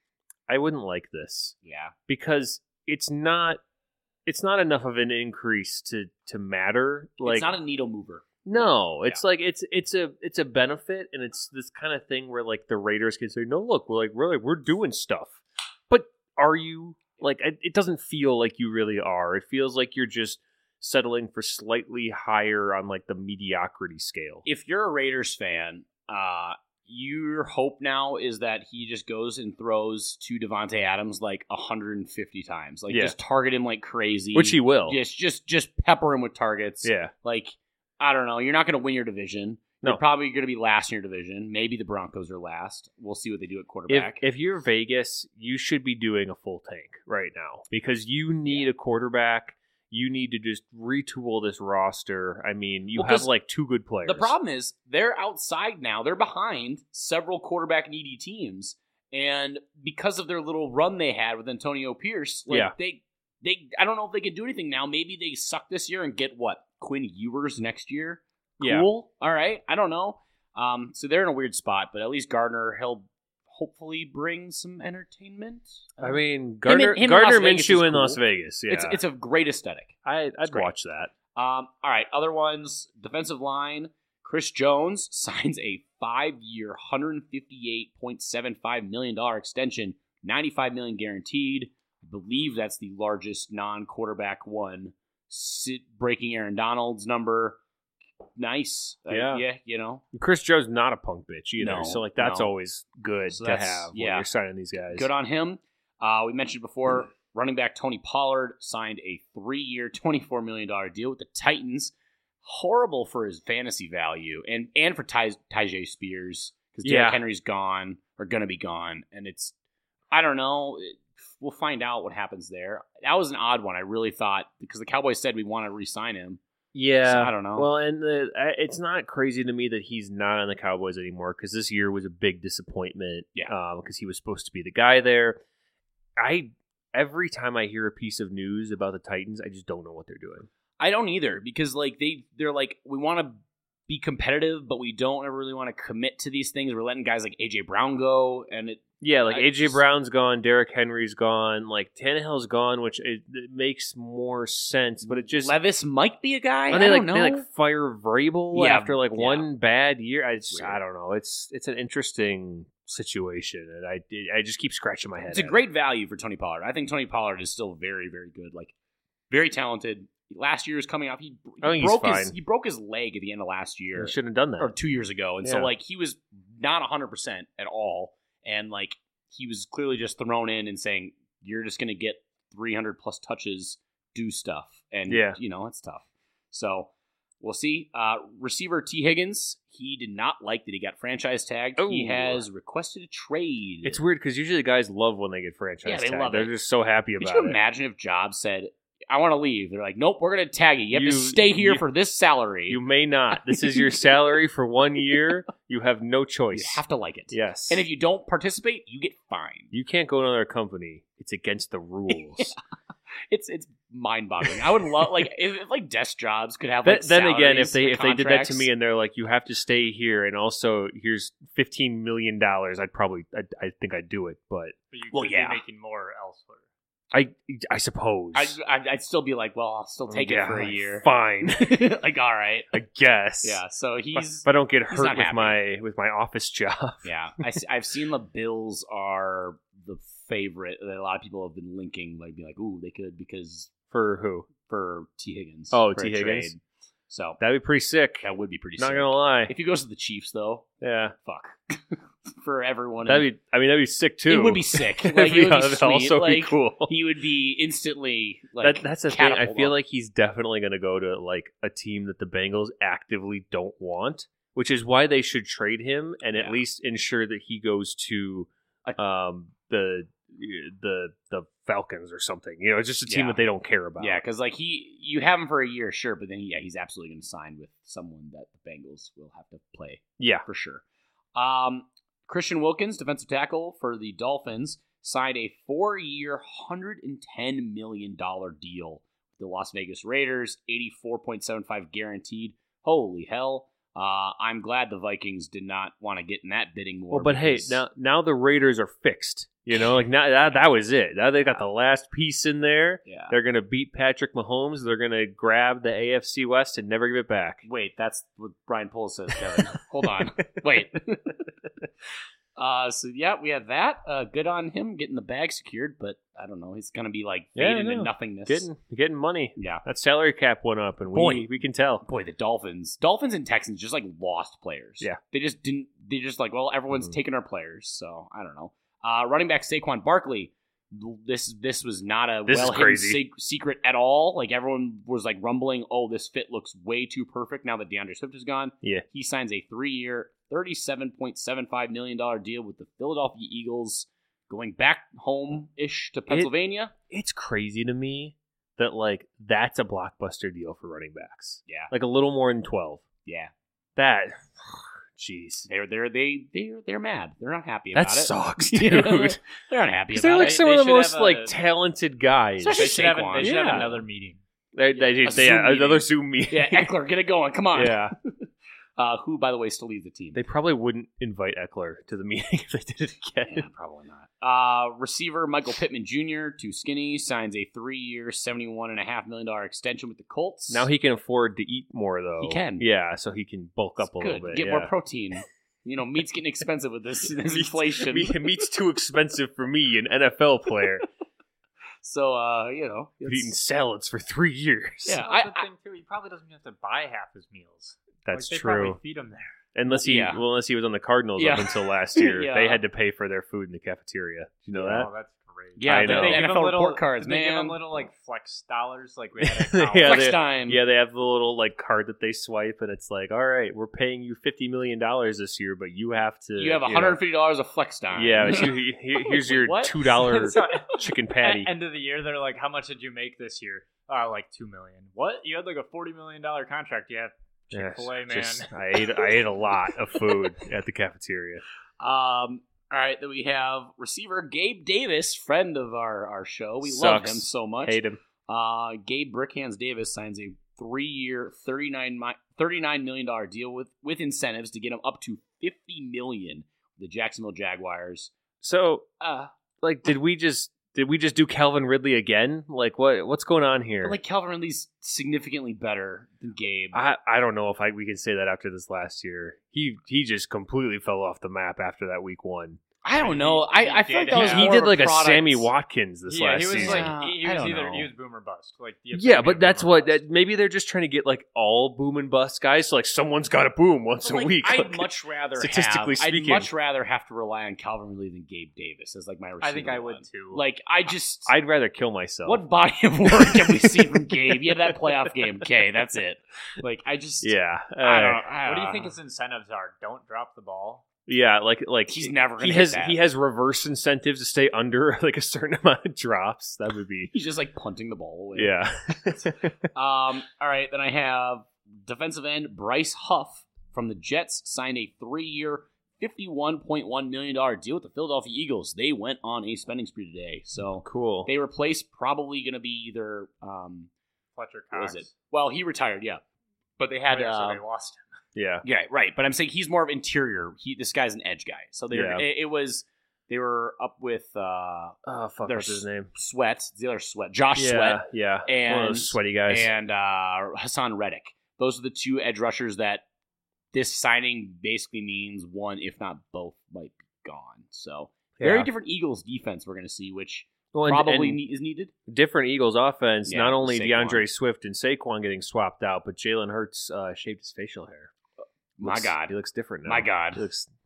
I wouldn't like this yeah, because it's not it's not enough of an increase to to matter. Like it's not a needle mover. no, it's like it's it's a it's a benefit, and it's this kind of thing where like the Raiders can say, no, look, we're like really we're doing stuff, but are you? Like, it it doesn't feel like you really are. It feels like you're just settling for slightly higher on, like, the mediocrity scale. If you're a Raiders fan, uh, your hope now is that he just goes and throws to Devontae Adams like one hundred fifty times. Like, Yeah. just target him like crazy. Which he will. Just, just, just pepper him with targets. Yeah. Like, I don't know. You're not going to win your division. No. You're probably going to be last in your division. Maybe the Broncos are last. We'll see what they do at If, quarterback. if you're Vegas, you should be doing a full tank right now because you need a quarterback. You need to just retool this roster. I mean, you Well, have 'cause like two good players. The problem is they're outside now. They're behind several quarterback needy teams, and because of their little run they had with Antonio Pierce, like Yeah. they they I don't know if they can do anything now. Maybe they suck this year and get what Quinn Ewers next year. Yeah. Cool. All right. I don't know. Um. So they're in a weird spot, but at least Gardner he'll hopefully bring some entertainment. I mean, Him Gardner, in- him in Gardner Las Vegas Minshew is in cool. Las Vegas. Yeah, It's it's a great aesthetic. I, I'd great. watch that. Um, all right, other ones. Defensive line. Chris Jones signs a five-year, one hundred fifty-eight point seven five million dollars extension, ninety-five million dollars guaranteed. I believe that's the largest non-quarterback one, sit, breaking Aaron Donald's number. Nice. Uh, Yeah. yeah, you know, Chris Joe's not a punk bitch either, No, so like that's no. always good So to that's- have when yeah. you're signing these guys. good on him. Uh, we mentioned before, running back Tony Pollard signed a three-year, twenty-four million dollars deal with the Titans. Horrible for his fantasy value and, and for Ty, Tyjae Spears because Derrick Yeah. Henry's gone or going to be gone. And it's, I don't know. It, we'll find out what happens there. That was an odd one. I really thought because the Cowboys said we want to re-sign him. Yeah, So, I don't know. Well, and the, I- it's not crazy to me that he's not on the Cowboys anymore because this year was a big disappointment. Yeah. because he was supposed to be the guy there. I every time I hear a piece of news about the Titans, I just don't know what they're doing. I don't either because like they they're like we want to be competitive, but we don't ever really want to commit to these things. We're letting guys like A J Brown go, and it Yeah, like I A J just- Brown's gone, Derrick Henry's gone, like Tannehill's gone, which it, it makes more sense. But it just Levis might be a guy. Oh, I they don't like know. they like fire Vrabel Yeah, after like yeah. one bad year. I just, Weird. I don't know. It's it's an interesting situation, and I I just keep scratching my head. It's a at great value for Tony Pollard. I think Tony Pollard is still very, very good. Like very talented. Last year is coming off. He, he I think he's broke his fine. he broke his leg at the end of last it. year They shouldn't have done that. or two years ago, and so Yeah. like he was not a hundred percent at all, and like he was clearly just thrown in and saying you're just going to get three hundred plus touches, do stuff, and Yeah. you know it's tough. So we'll see. Uh, receiver T Higgins, he did not like that he got franchise tagged. He Ooh. has requested a trade. It's weird because usually the guys love when they get franchise Yeah, they tagged. love They're it. just so happy Could about you it. imagine if Jobs said, I want to leave? They're like, nope, we're going to tag you. You have You- to stay here you- for this salary. You may not. This is your salary for one year. You have no You choice. have to like it. Yes. And if you don't participate, you get fined. you can't go to another company, it's against the rules. It's it's mind boggling. I would love like if, if like desk jobs could have Then, like then again, if salaries they and if they did that to contracts. me and they're like, you have to stay here, and also here's fifteen million dollars, I'd probably, I I think I'd do it. But But you Well, could yeah. be making more elsewhere. I I suppose. I, I'd, I'd still be like, well, I'll still take Yeah, it for a year. Fine, Like, all right, I guess. yeah. So But he's if I don't get he's hurt not with happy. my with my office job. yeah. I, have seen the Bills are the favorite that a lot of people have been linking, like be like, ooh, they could because For who? for T Higgins. Oh, for T. a Higgins? trade. So That'd be pretty sick. that would be pretty. Not sick. gonna lie. If he goes to the Chiefs, though, Yeah. fuck. for everyone. That'd be, I mean, that'd be sick too. It would be sick. Like, That'd it would be that'd sweet. also like, be cool. He would be instantly like. That, that's the thing. I catapult feel up. like he's definitely going to go to like a team that the Bengals actively don't want, which is why they should trade him and Yeah. at least ensure that he goes to um, the the the Falcons or something. You know, it's just a team Yeah. that they don't care about. Yeah, because like he, you have him for a year, sure, but then yeah, he's absolutely going to sign with someone that the Bengals will have to play yeah. for sure. Um, Christian Wilkins, defensive tackle for the Dolphins, signed a four-year, one hundred ten million dollars deal with the Las Vegas Raiders, eighty-four point seven five guaranteed. Holy hell! Uh, I'm glad the Vikings did not want to get in that bidding war. Well, but hey, because- now now the Raiders are fixed. You know, like now that, that was it. Now they got the last piece in there. yeah. They're gonna beat Patrick Mahomes. They're gonna grab the A F C West and never give it back. Wait, that's what Brian Poles says, Kevin. Hold on. Wait. uh, so, yeah, we had that. Uh, good on him getting the bag secured, but I don't know. He's going to be, like, Yeah, I faded into know. nothingness. Getting getting money. Yeah. That salary cap went up, and we Boy. we can tell. Boy, the Dolphins. Dolphins and Texans just, like, lost players. Yeah. They just didn't. They just, like, well, everyone's Mhm. taking our players, so I don't know. Uh, running back Saquon Barkley. This this was not a This is well hidden crazy. se- secret at all. Like, everyone was, like, rumbling, oh, this fit looks way too perfect now that DeAndre Swift is gone. Yeah. He signs a three-year, thirty-seven point seven five million dollars deal with the Philadelphia Eagles, going back home-ish to Pennsylvania. It's crazy to me that like that's a blockbuster deal for running backs. yeah, Like a little more than twelve. yeah. That, jeez, They're they're they they're they're mad. They're not happy that about it. sucks, You dude. know, they're not happy Because about they're like it. some They of the should most have like a- talented guys. Especially They should, have, Saquon. they should have Yeah. another meeting. They, they, they, A they- Zoom yeah, another meeting. Zoom meeting. Yeah, Eckler, get it going. Come on. Yeah. Uh, who, by the way, still leads the team. They probably wouldn't invite Eckler to the meeting if they did it again. Yeah, probably not. Uh, receiver Michael Pittman Junior, too skinny, signs a three-year, seventy-one point five million dollars extension with the Colts. Now he can afford to eat more, though. He can. Yeah, so he can bulk up a Good. little bit. Get yeah. more protein. You know, meat's getting expensive with this, this inflation. Meat, meat's too expensive for me, an N F L player. So, uh, you know. Been it's- eating salads for three years. Yeah, Well, I- the thing too, he probably doesn't have to buy half his meals. That's like, they true. Probably feed him there. Unless he, Yeah. well, unless he was on the Cardinals Yeah. up until last year, Yeah. they had to pay for their food in the cafeteria. Do you know Oh, that's great. Yeah, I the, know. the They N give F him L little- report cards, They give man. him little like flex dollars, like we had at Yeah, college. they- Flex time. Yeah, they have the little like card that they swipe, and it's like, all right, we're paying you fifty million dollars this year, but you have to. You have know, one hundred fifty dollars of flex time. Yeah, but you, here- here's your What? two dollar So, chicken at patty. end of the year, they're like, "How much did you make this year?" Uh, like two million. What? You had like a forty million dollar contract. Yeah, Yes, Chick Fil A, man. just- I ate I ate a lot of food at the cafeteria. Um. All right. Then we have receiver Gabe Davis, friend of our, our show. We love Sucks. him so much. Hate him. Uh, Gabe Brickhands Davis signs a three-year, thirty-nine mi- thirty-nine million dollars deal with with incentives to get him up to fifty million dollars. The Jacksonville Jaguars. So, Uh, like, did we just did we just do Calvin Ridley again? Like, what what's going on here? but like Calvin Ridley's significantly better than Gabe. I, I don't know if I we can say that after this last year. He he just completely fell off the map after that week one. I don't know. I, I feel like that was Yeah. He more did of like a product. Sammy Watkins this yeah, last he was season. like Yeah, he, he I was don't either know. he was boom or bust. Like the Yeah, epitome but of that's boom or what bust. that, maybe they're just trying to get like all boom and bust guys. So like someone's got to boom once But, a like, week. I'd Like, much rather statistically have, speaking. I'd much rather have to rely on Calvin Ridley than Gabe Davis as like my receiver. I think I would one. too. Like I just I'd rather kill myself. what body of work have we seen from Gabe? Yeah, that playoff game. Okay, that's it. Like I just Yeah, I don't. uh, I what don't do you know. think his incentives are? Don't drop the ball. yeah. Like like He's never gonna he hit has that. he has reverse incentives to stay under like a certain amount of drops. That would be He's just like punting the ball away. yeah. Um. All right. Then I have defensive end Bryce Huff from the Jets signed a three-year, fifty-one point one million dollars deal with the Philadelphia Eagles. They went on a spending spree today, so Cool. they replace probably going to be either um. Fletcher What Cox. was it? Well, he retired, yeah, but they had Oh, yeah, so uh, they lost him. Yeah. yeah, right. But I'm saying he's more of interior. He this guy's an edge guy, so they Yeah. it, it was they were up with uh Oh fuck, Their what's his name? Sweat, the other Sweat, Josh yeah, Sweat, yeah. One of and those sweaty guys. and uh, Hassan Reddick. Those are the two edge rushers that this signing basically means one, if not both, might be gone. So very Yeah. different Eagles defense we're going to see, which Well, and- probably and ne- is needed. different Eagles offense. Yeah, not only Saquon. DeAndre Swift and Saquon getting swapped out, but Jalen Hurts uh, shaved his facial hair. My Looks- God. he looks different now. My God. he looks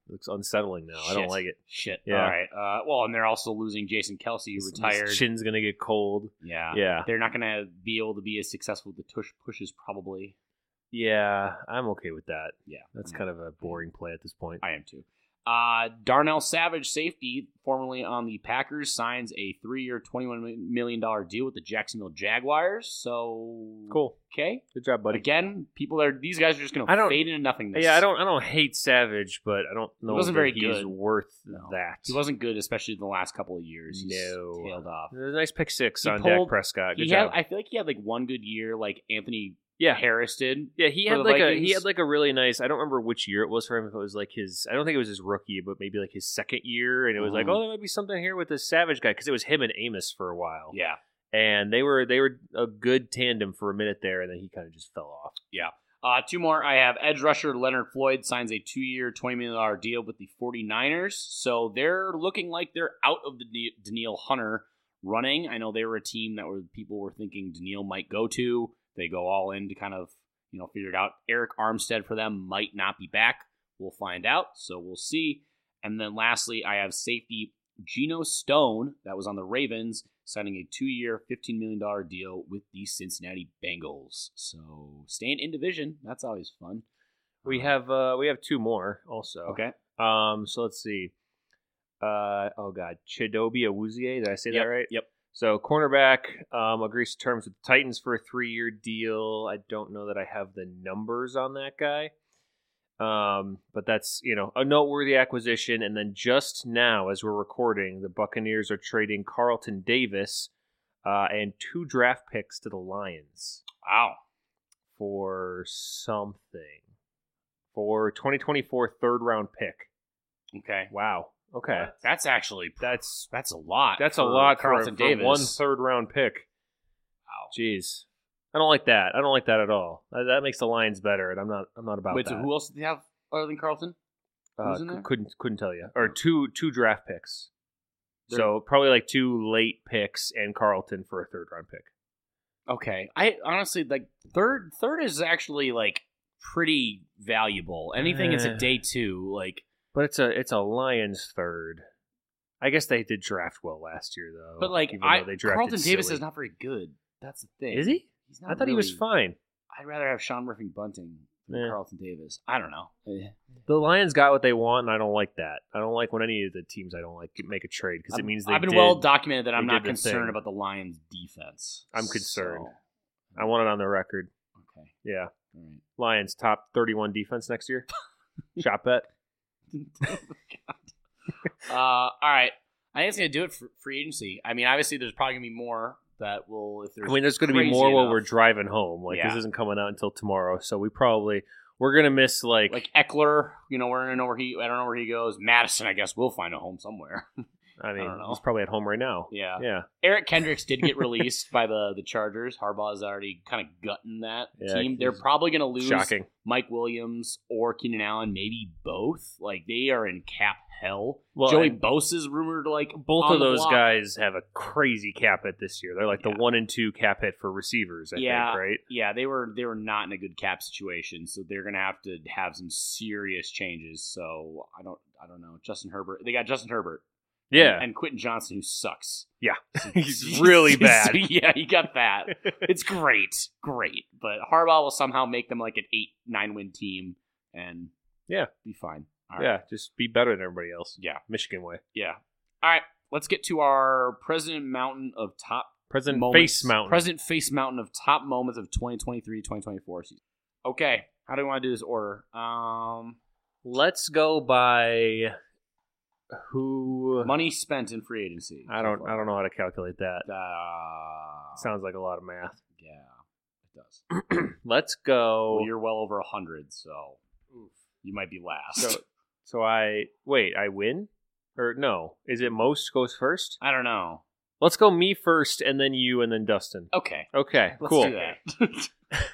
It looks unsettling now. I don't Shit. like it. Shit. Yeah. All right. Uh, well, and they're also losing Jason Kelsey, who His- retired. His chin's gonna get cold. Yeah. Yeah. They're not going to be able to be as successful with the tush pushes, probably. Yeah, I'm okay with that. Yeah. That's kind of a boring play at this point. I am too. Uh, Darnell Savage, safety, formerly on the Packers, signs a three-year, twenty-one million dollars deal with the Jacksonville Jaguars. So Cool. Okay. Good job, buddy. Again, people are these guys are just going I to don't- fade into nothingness. Yeah, I don't I don't hate Savage, but I don't know wasn't that very he's good. worth No. that. He wasn't good, especially in the last couple of years. He's No. tailed off. There's a nice pick six He on pulled- Dak Prescott. Good He had, job. I feel like he had like one good year, like Anthony yeah. Harris did. Yeah, he for had the like a he Vikings. had like a really nice. I don't remember which year it was for him. If it was like his, I don't think it was his rookie, but maybe like his second year, and it was like, Mhm. oh, there might be something here with this Savage guy because it was him and Amos for a while. Yeah. and they were they were a good tandem for a minute there, and then he kind of just fell off. Uh, two more. I have edge rusher Leonard Floyd signs a two-year, twenty million dollars deal with the 49ers. So they're looking like they're out of the D- Daniil Hunter running. I know they were a team that were people were thinking Daniil might go to. They go all in to kind of, you know, figure it out. Eric Armstead for them might not be back. We'll find out. So we'll see. And then lastly, I have safety Geno Stone, that was on the Ravens, signing a two-year, fifteen million dollars deal with the Cincinnati Bengals. So staying in division, that's always fun. We have uh we have two more also. Okay. Um. So let's see. Uh. Oh God. Chidobe Awuzie. Did I say Yep, that right? yep. So cornerback um agrees to terms with the Titans for a three-year deal. I don't know that I have the numbers on that guy. Um, but that's, you know, a noteworthy acquisition. And then just now, as we're recording, the Buccaneers are trading Carlton Davis uh, and two draft picks to the Lions Wow. for something. For twenty twenty-four third round pick. Okay. Wow. Okay. That's actually That's that's a lot. that's a for lot for, Carlton for Davis. one third round pick. Wow. Jeez. I don't like that. I don't like that at all. That, that makes the Lions better, and I'm not I'm not about Wait, that. so who else did they have other than Carlton? Uh, Who's in c- there? couldn't couldn't tell you. Or two two draft picks. They're- So probably like two late picks and Carlton for a third round pick. Okay. I honestly like third third is actually like pretty valuable. Anything it's Eh. a day two, like But it's a it's a Lions third. I guess they did draft well last year though. but like even I though they drafted Carlton Davis silly. is not very good. That's the thing. Is he? He's not I thought he was really- fine. I'd rather have Sean Murphy Bunting than Eh. Carlton Davis. I don't know. Eh. The Lions got what they want, and I don't like that. I don't like when any of the teams I don't like make a trade because it I'm- means they I've been did- well documented that I'm they not did the concerned thing. about the Lions' defense. I'm concerned. So, I want it on the record. okay. Yeah, All right. Lions top thirty-one defense next year. Shot bet. uh, all right. I think it's going to do it for free agency. I mean, obviously, there's probably going to be more that will, if there's I mean, there's going to be crazy more while enough. we're driving home. Like Yeah. this isn't coming out until tomorrow, so we probably we're going to miss like, Like Eckler, you know, we're going to know where he, I don't know where he goes. Madison, I guess we'll find a home somewhere. I mean, don't know. he's probably at home right now. yeah. Yeah, Eric Kendricks did get released by the, the Chargers. Harbaugh is already kind of gutting that Yeah, team. They're he's- probably going to lose shocking. Mike Williams or Keenan Allen, maybe both. Like, they are in cap hell. Well, Joey and Bosa's rumored, like, both on of the those block. guys have a crazy cap hit this year. They're like Yeah. the one and two cap hit for receivers. I Yeah. think, right? Yeah, they were they were not in a good cap situation, so they're gonna have to have some serious changes. So I don't I don't know. Justin Herbert, they got Justin Herbert, Yeah, and, and Quentin Johnson, who sucks. yeah. He's really bad. So, yeah, you got that. It's great, great. But Harbaugh will somehow make them like an eight nine win team, and Yeah. be fine. All right. Yeah, just be better than everybody else. Yeah, Michigan way. yeah. All right, let's get to our President Mountain of top President moments. Face Mountain. President Face Mountain of top moments of twenty twenty-three twenty twenty-four season. Okay, how do we want to do this order? Um, Let's go by who. money spent in free agency. I don't. I don't know how to calculate that. Uh, Sounds like a lot of math. yeah, it does. Let's go. Well, you're well over a hundred, so you might be last. So, so I wait. I win, or no? Is it most goes first? I don't know. Let's go me first, and then you, and then Dustin. Okay, Okay, let's cool. do that.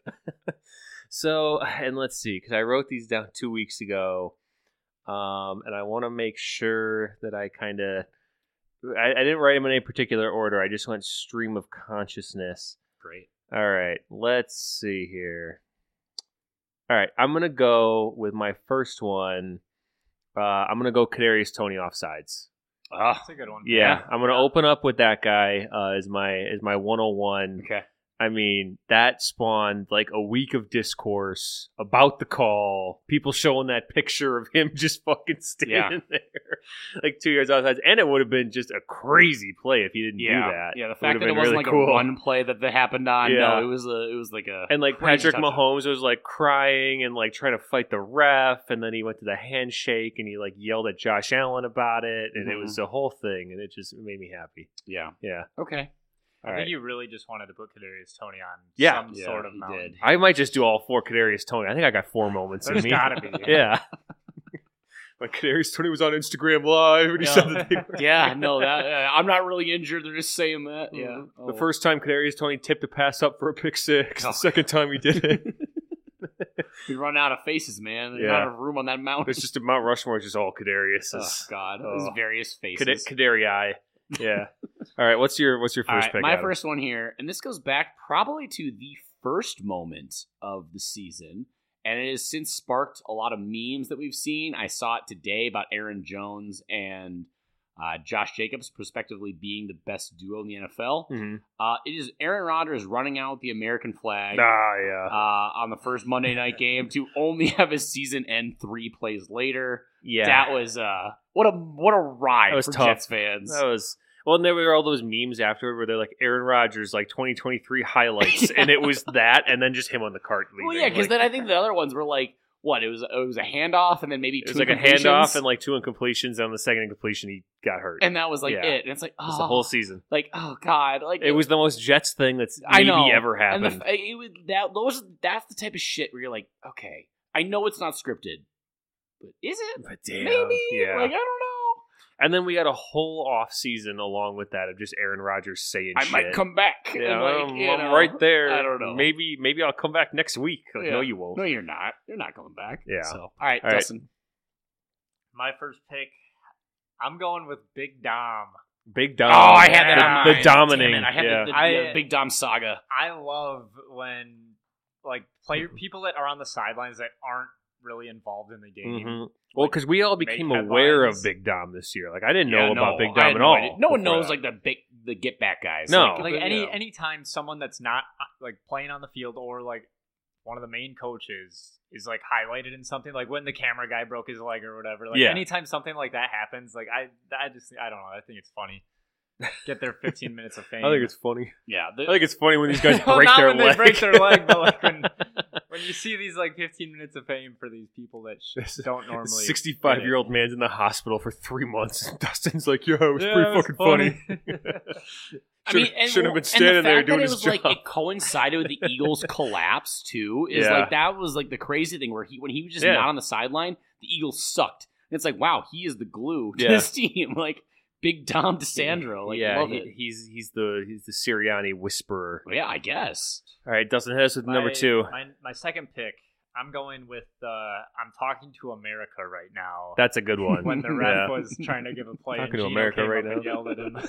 So, and let's see, because I wrote these down two weeks ago, um, and I want to make sure that I kind of, I, I didn't write them in any particular order. I just went stream of consciousness. Great. All right, let's see here. All right, I'm gonna go with my first one. Uh, I'm gonna go Kadarius Toney offsides. Ah, That's a good one. Yeah, Yeah. I'm gonna open up with that guy uh, as my as my one oh one. okay. I mean, that spawned like a week of discourse about the call. People showing that picture of him just fucking standing Yeah. there, like two yards outside, and it would have been just a crazy play if he didn't Yeah, do that. yeah. The It fact would've that it been wasn't really like cool. a run play that that happened on. Yeah. No, it was a. It was like a. And like crazy Patrick touchdown. Mahomes was like crying and like trying to fight the ref, and then he went to the handshake and he like yelled at Josh Allen about it, and Mhm. it was a whole thing, and it just made me happy. Yeah. Yeah. Okay. I All think right. you really just wanted to put Kadarius Toney on Yeah. some Yeah, sort of he mountain. did. I might just do all four Kadarius Toney. I think I got four moments There's in me. gotta be. Yeah. When Kadarius Toney was on Instagram Live and he Yeah. said that they were Yeah. No, that uh, I'm not really injured. They're just saying that. Yeah. The Oh. first time Kadarius Toney tipped a pass up for a pick six. Oh. The second time he did it. we run out of faces, man. There's Yeah. not enough room on that mountain. It's just a Mount Rushmore. It's just all Kadarius. Oh It's God, Oh. There's various faces. Kad- Kadarii. Yeah. All right. What's your What's your All first right, pick? my Adam? first one here, and this goes back probably to the first moment of the season, and it has since sparked a lot of memes that we've seen. I saw it today about Aaron Jones and uh, Josh Jacobs, prospectively being the best duo in the N F L. Mhm. Uh, it is Aaron Rodgers running out the American flag Ah, yeah. uh, on the first Monday night game to only have his season end three plays later. Yeah. That was uh, what a what a ride That was for tough. Jets fans. That was well, and there were all those memes afterward where they're like Aaron Rodgers, like twenty twenty-three highlights, and it was that, and then just him on the cart leaving. Well, yeah, because like, then I think the other ones were like, what? It was it was a handoff, and then maybe it two was like a incompletions, handoff and like two incompletions, and on the second incompletion he got hurt. and that was like Yeah. it. And it's like, It oh, was the whole season. like oh god, like It was the most Jets thing that's I maybe know ever and happened. the, it was that those that's the type of shit where you're like, okay, I know it's not scripted, but is it? but damn, Maybe. yeah. Like I don't know. And then we got a whole off season along with that of just Aaron Rodgers saying I shit. might come back. Yeah, and like, I'm, you I'm know, right there. I don't know. Maybe maybe I'll come back next week. Like, Yeah. no, you won't. No, you're not. You're not coming back. Yeah. So, all right, All right. Dustin. My first pick, I'm going with Big Dom. Big Dom. Oh, I had that the, on the mine. dominating. Damn it, I had yeah. the, the, I- the Big Dom saga. I love when like player people that are on the sidelines that aren't really involved in the game. Mhm. Well, like, because we all make became aware of headlines. Big Dom this year. Like I didn't Yeah, know no, about Big I Dom had at no all. idea. No one before knows that. like the big the get back guys. No. like, Like you any know. anytime someone that's not uh, like playing on the field or like one of the main coaches is like highlighted in something, like when the camera guy broke his leg or whatever. Like Yeah. anytime something like that happens, like I I just I don't know. I think it's funny. Get their fifteen minutes of fame. I think it's funny. yeah. The, I think it's funny when these guys Well, break not their when leg. they break their leg, but like when when you see these like fifteen minutes of fame for these people that sh- don't A normally. sixty-five-year-old man's in the hospital for three months. And Dustin's like, "Yo, it was Yeah, pretty it was fucking funny. funny." I mean, and, shouldn't have been and standing the there fact doing that his it was job. like it coincided with the Eagles' collapse too. Is Yeah. like that was like the crazy thing where he when he was just Yeah. not on the sideline, the Eagles sucked. And it's like, wow, he is the glue to Yeah. this team. Like Big Dom DeSandro. Like, yeah, love he- it. he's he's the he's the Sirianni whisperer. Well, yeah, I guess. All right, Dustin hit us with My- number two. My, my second pick. I'm going with. Uh, I'm talking to America right now. That's a good one. when the Yeah. ref was trying to give a play, Talking and to Gino America came right up and now. yelled at him.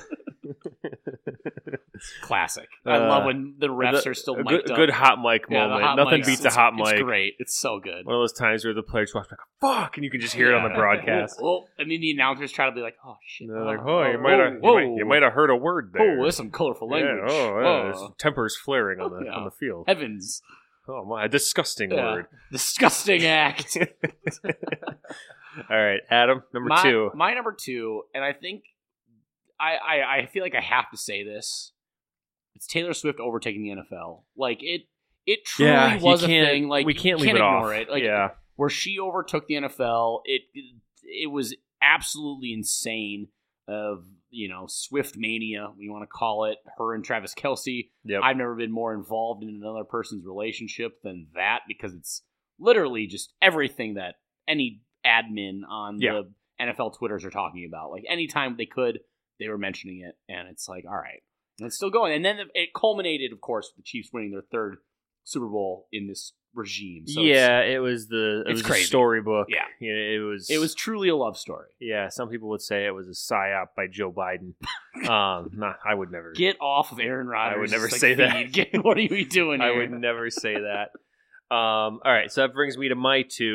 Classic. I Uh, love when the refs The- are still a mic'd good, up. good hot mic Yeah, the moment. hot Nothing mics, beats a it's- hot It's mic. great. It's so good. One of those times where the players watch like fuck, and you can just hear it on the Yeah. broadcast. Well, well, and then the announcers try to be like, "Oh shit!" They're like, oh, oh, you oh, might have you, whoa, might, you might have heard a word there. Oh, there's some colorful language. Yeah, oh, yeah, Oh, there's tempers flaring on the Yeah. on the field. heavens! Oh my, a disgusting Yeah. word. Disgusting act. All right, Adam, number my, two. My number two, and I think I, I I feel like I have to say this. It's Taylor Swift overtaking the N F L. Like it, it truly yeah, you was a can't- thing. Like we you can't leave can't it ignore off. it. Like yeah, where she overtook the N F L, it it was absolutely insane. Of you know Swift mania, we want to call it. Her and Travis Kelce. yep. I've never been more involved in another person's relationship than that because it's literally just everything that any admin on Yeah. the N F L Twitters are talking about. Like anytime they could, they were mentioning it, and it's like, all right, and it's still going. And then it culminated, of course, with the Chiefs winning their third Super Bowl in this regime. So it's- yeah, it was the it it's was crazy. a storybook. Yeah. yeah, it was. it was truly a love story. Yeah, some people would say it was a psyop by Joe Biden. um, nah, I would never. Get off of Aaron Rodgers. I would never It's like, say that. feed. Get, what are you doing I here? would never say that. Um, all right, so that brings me to my two.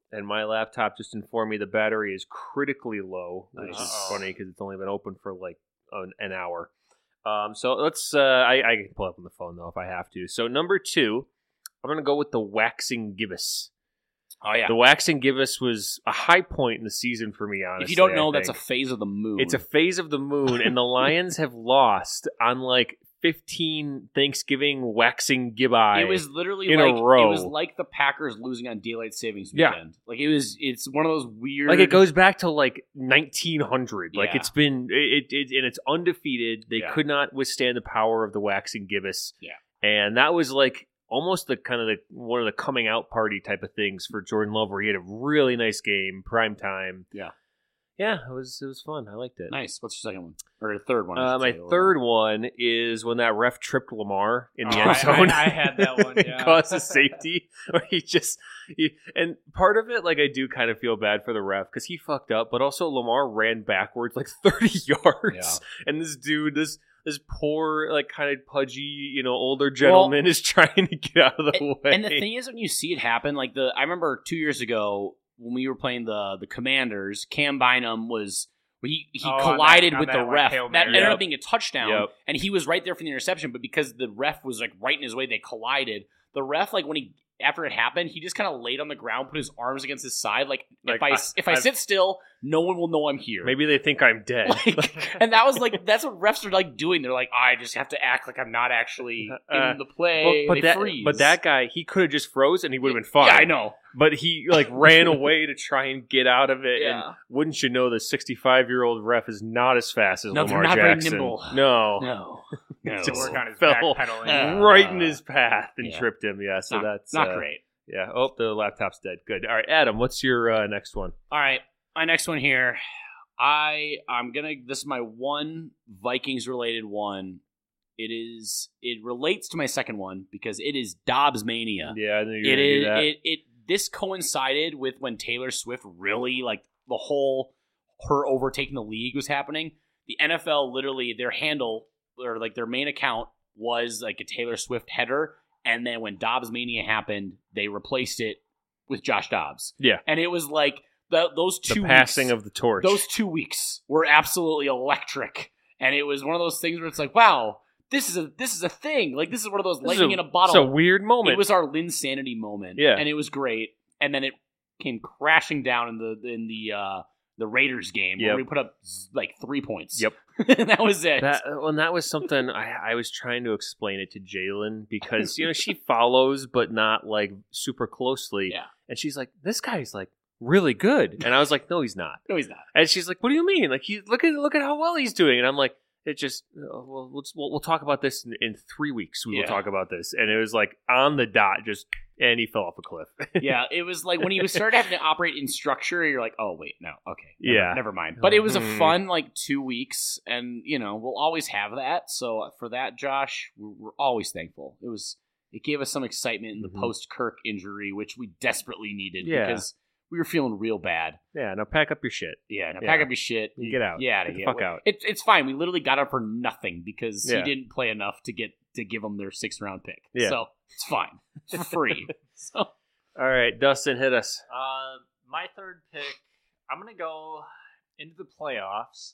and my laptop just informed me the battery is critically low, which Nice. is Uh-oh. funny because it's only been open for like an, an hour. Um, so let's. Uh, I, I can pull up on the phone though if I have to. So number two, I'm gonna go with the waxing gibbous. Oh yeah. The waxing gibbous was a high point in the season for me. Honestly, If you don't know, I that's a think. phase of the moon. It's a phase of the moon, and the Lions have lost on like fifteen Thanksgiving waxing gibbi. It was literally in a like row. it was like the Packers losing on daylight savings Yeah. weekend. Like it was. It's one of those weird. like it goes back to like nineteen hundred. Like Yeah. it's been it, it and it's undefeated. They Yeah. could not withstand the power of the waxing gibbous. Yeah. And that was like almost the kind of the one of the coming out party type of things for Jordan Love, where he had a really nice game, prime time. Yeah. Yeah, it was it was fun. I liked it. Nice. What's your second one or the third one? I Uh, should my say. third one is when that ref tripped Lamar in the Oh, end I- zone. I- I had that one, and yeah. caused a safety. Where he just he, and part of it, like I do kind of feel bad for the ref because he fucked up, but also Lamar ran backwards like thirty yards, and this dude, this this poor like kind of pudgy, you know, older gentleman is trying to get out of the And, way. and the thing is, when you see it happen, like the I remember two years ago when we were playing the the Commanders, Cam Bynum was. He he Oh, on collided that- on with that, the like, ref. Hail That Mary. ended Yep. up being a touchdown, Yep. and he was right there for the interception. But because the ref was like right in his way, they collided. The ref, like when he after it happened, he just kind of laid on the ground, put his arms against his side, like, Like, if I, I- if I I've- sit still, no one will know I'm here. Maybe they think I'm dead. Like, and that was like that's what refs are like doing. They're like, I just have to act like I'm not actually Uh, in the play. but, they but that freeze. but that guy, he could have just froze and he would have been fine. Yeah, I know. But he like ran away to try and get out of it. Yeah. And wouldn't you know, the sixty-five-year-old ref is not as fast as No, they're Lamar not very Jackson. nimble. No, No, no. Just Work on his fell backpedaling. Uh, right in his path and yeah. tripped him. Yeah, so not, that's not uh, great. Yeah. Oh, the laptop's dead. Good. All right, Adam, what's your uh, next one? All right, my next one here. I I'm gonna. This is my one Vikings related one. It is. It relates to my second one because it is Dobbs mania. Yeah, I knew you were It gonna is. do that. It it. This coincided with when Taylor Swift really like the whole her overtaking the league was happening. The N F L literally their handle or like their main account was like a Taylor Swift header, and then when Dobbs mania happened, they replaced it with Josh Dobbs. Yeah. And it was like the, those two the passing weeks, of the torch. those two weeks were absolutely electric, and it was one of those things where it's like, wow, this is a this is a thing. Like this is one of those This is lightning in a bottle. It's a weird moment. It was our Linsanity moment, Yeah. and it was great. And then it came crashing down in the in the uh, the Raiders game Yep. where we put up like three points. Yep. and that was it. That, well, and that was something I, I was trying to explain it to Jalen because, you know, she follows, but not like super closely. Yeah. And she's like, this guy's like really good. And I was like, no, he's not. no, he's not. And she's like, what do you mean? Like, he, look at look at how well he's doing. And I'm like, it just, oh, well, let's, we'll, we'll talk about this in, in three weeks. We Yeah. will talk about this. And it was like on the dot, just, and he fell off a cliff. Yeah, it was like when you started having to operate in structure, you're like, oh wait, no, okay, never, Yeah. never mind. But it was a Mhm. fun like two weeks, and you know we'll always have that. So for that, Josh, we're, we're always thankful. It was it gave us some excitement in the Mhm. post Kirk injury, which we desperately needed Yeah. because we were feeling real bad. Yeah, now pack up your shit. Yeah, now Yeah. pack up your shit. You get out. Yeah, Get the yeah. fuck out. It, it's fine. We literally got up for nothing because Yeah. he didn't play enough to get to give them their sixth round pick. Yeah. So it's fine. It's for free. so All right, Dustin, hit us. Uh, my third pick, I'm gonna go into the playoffs.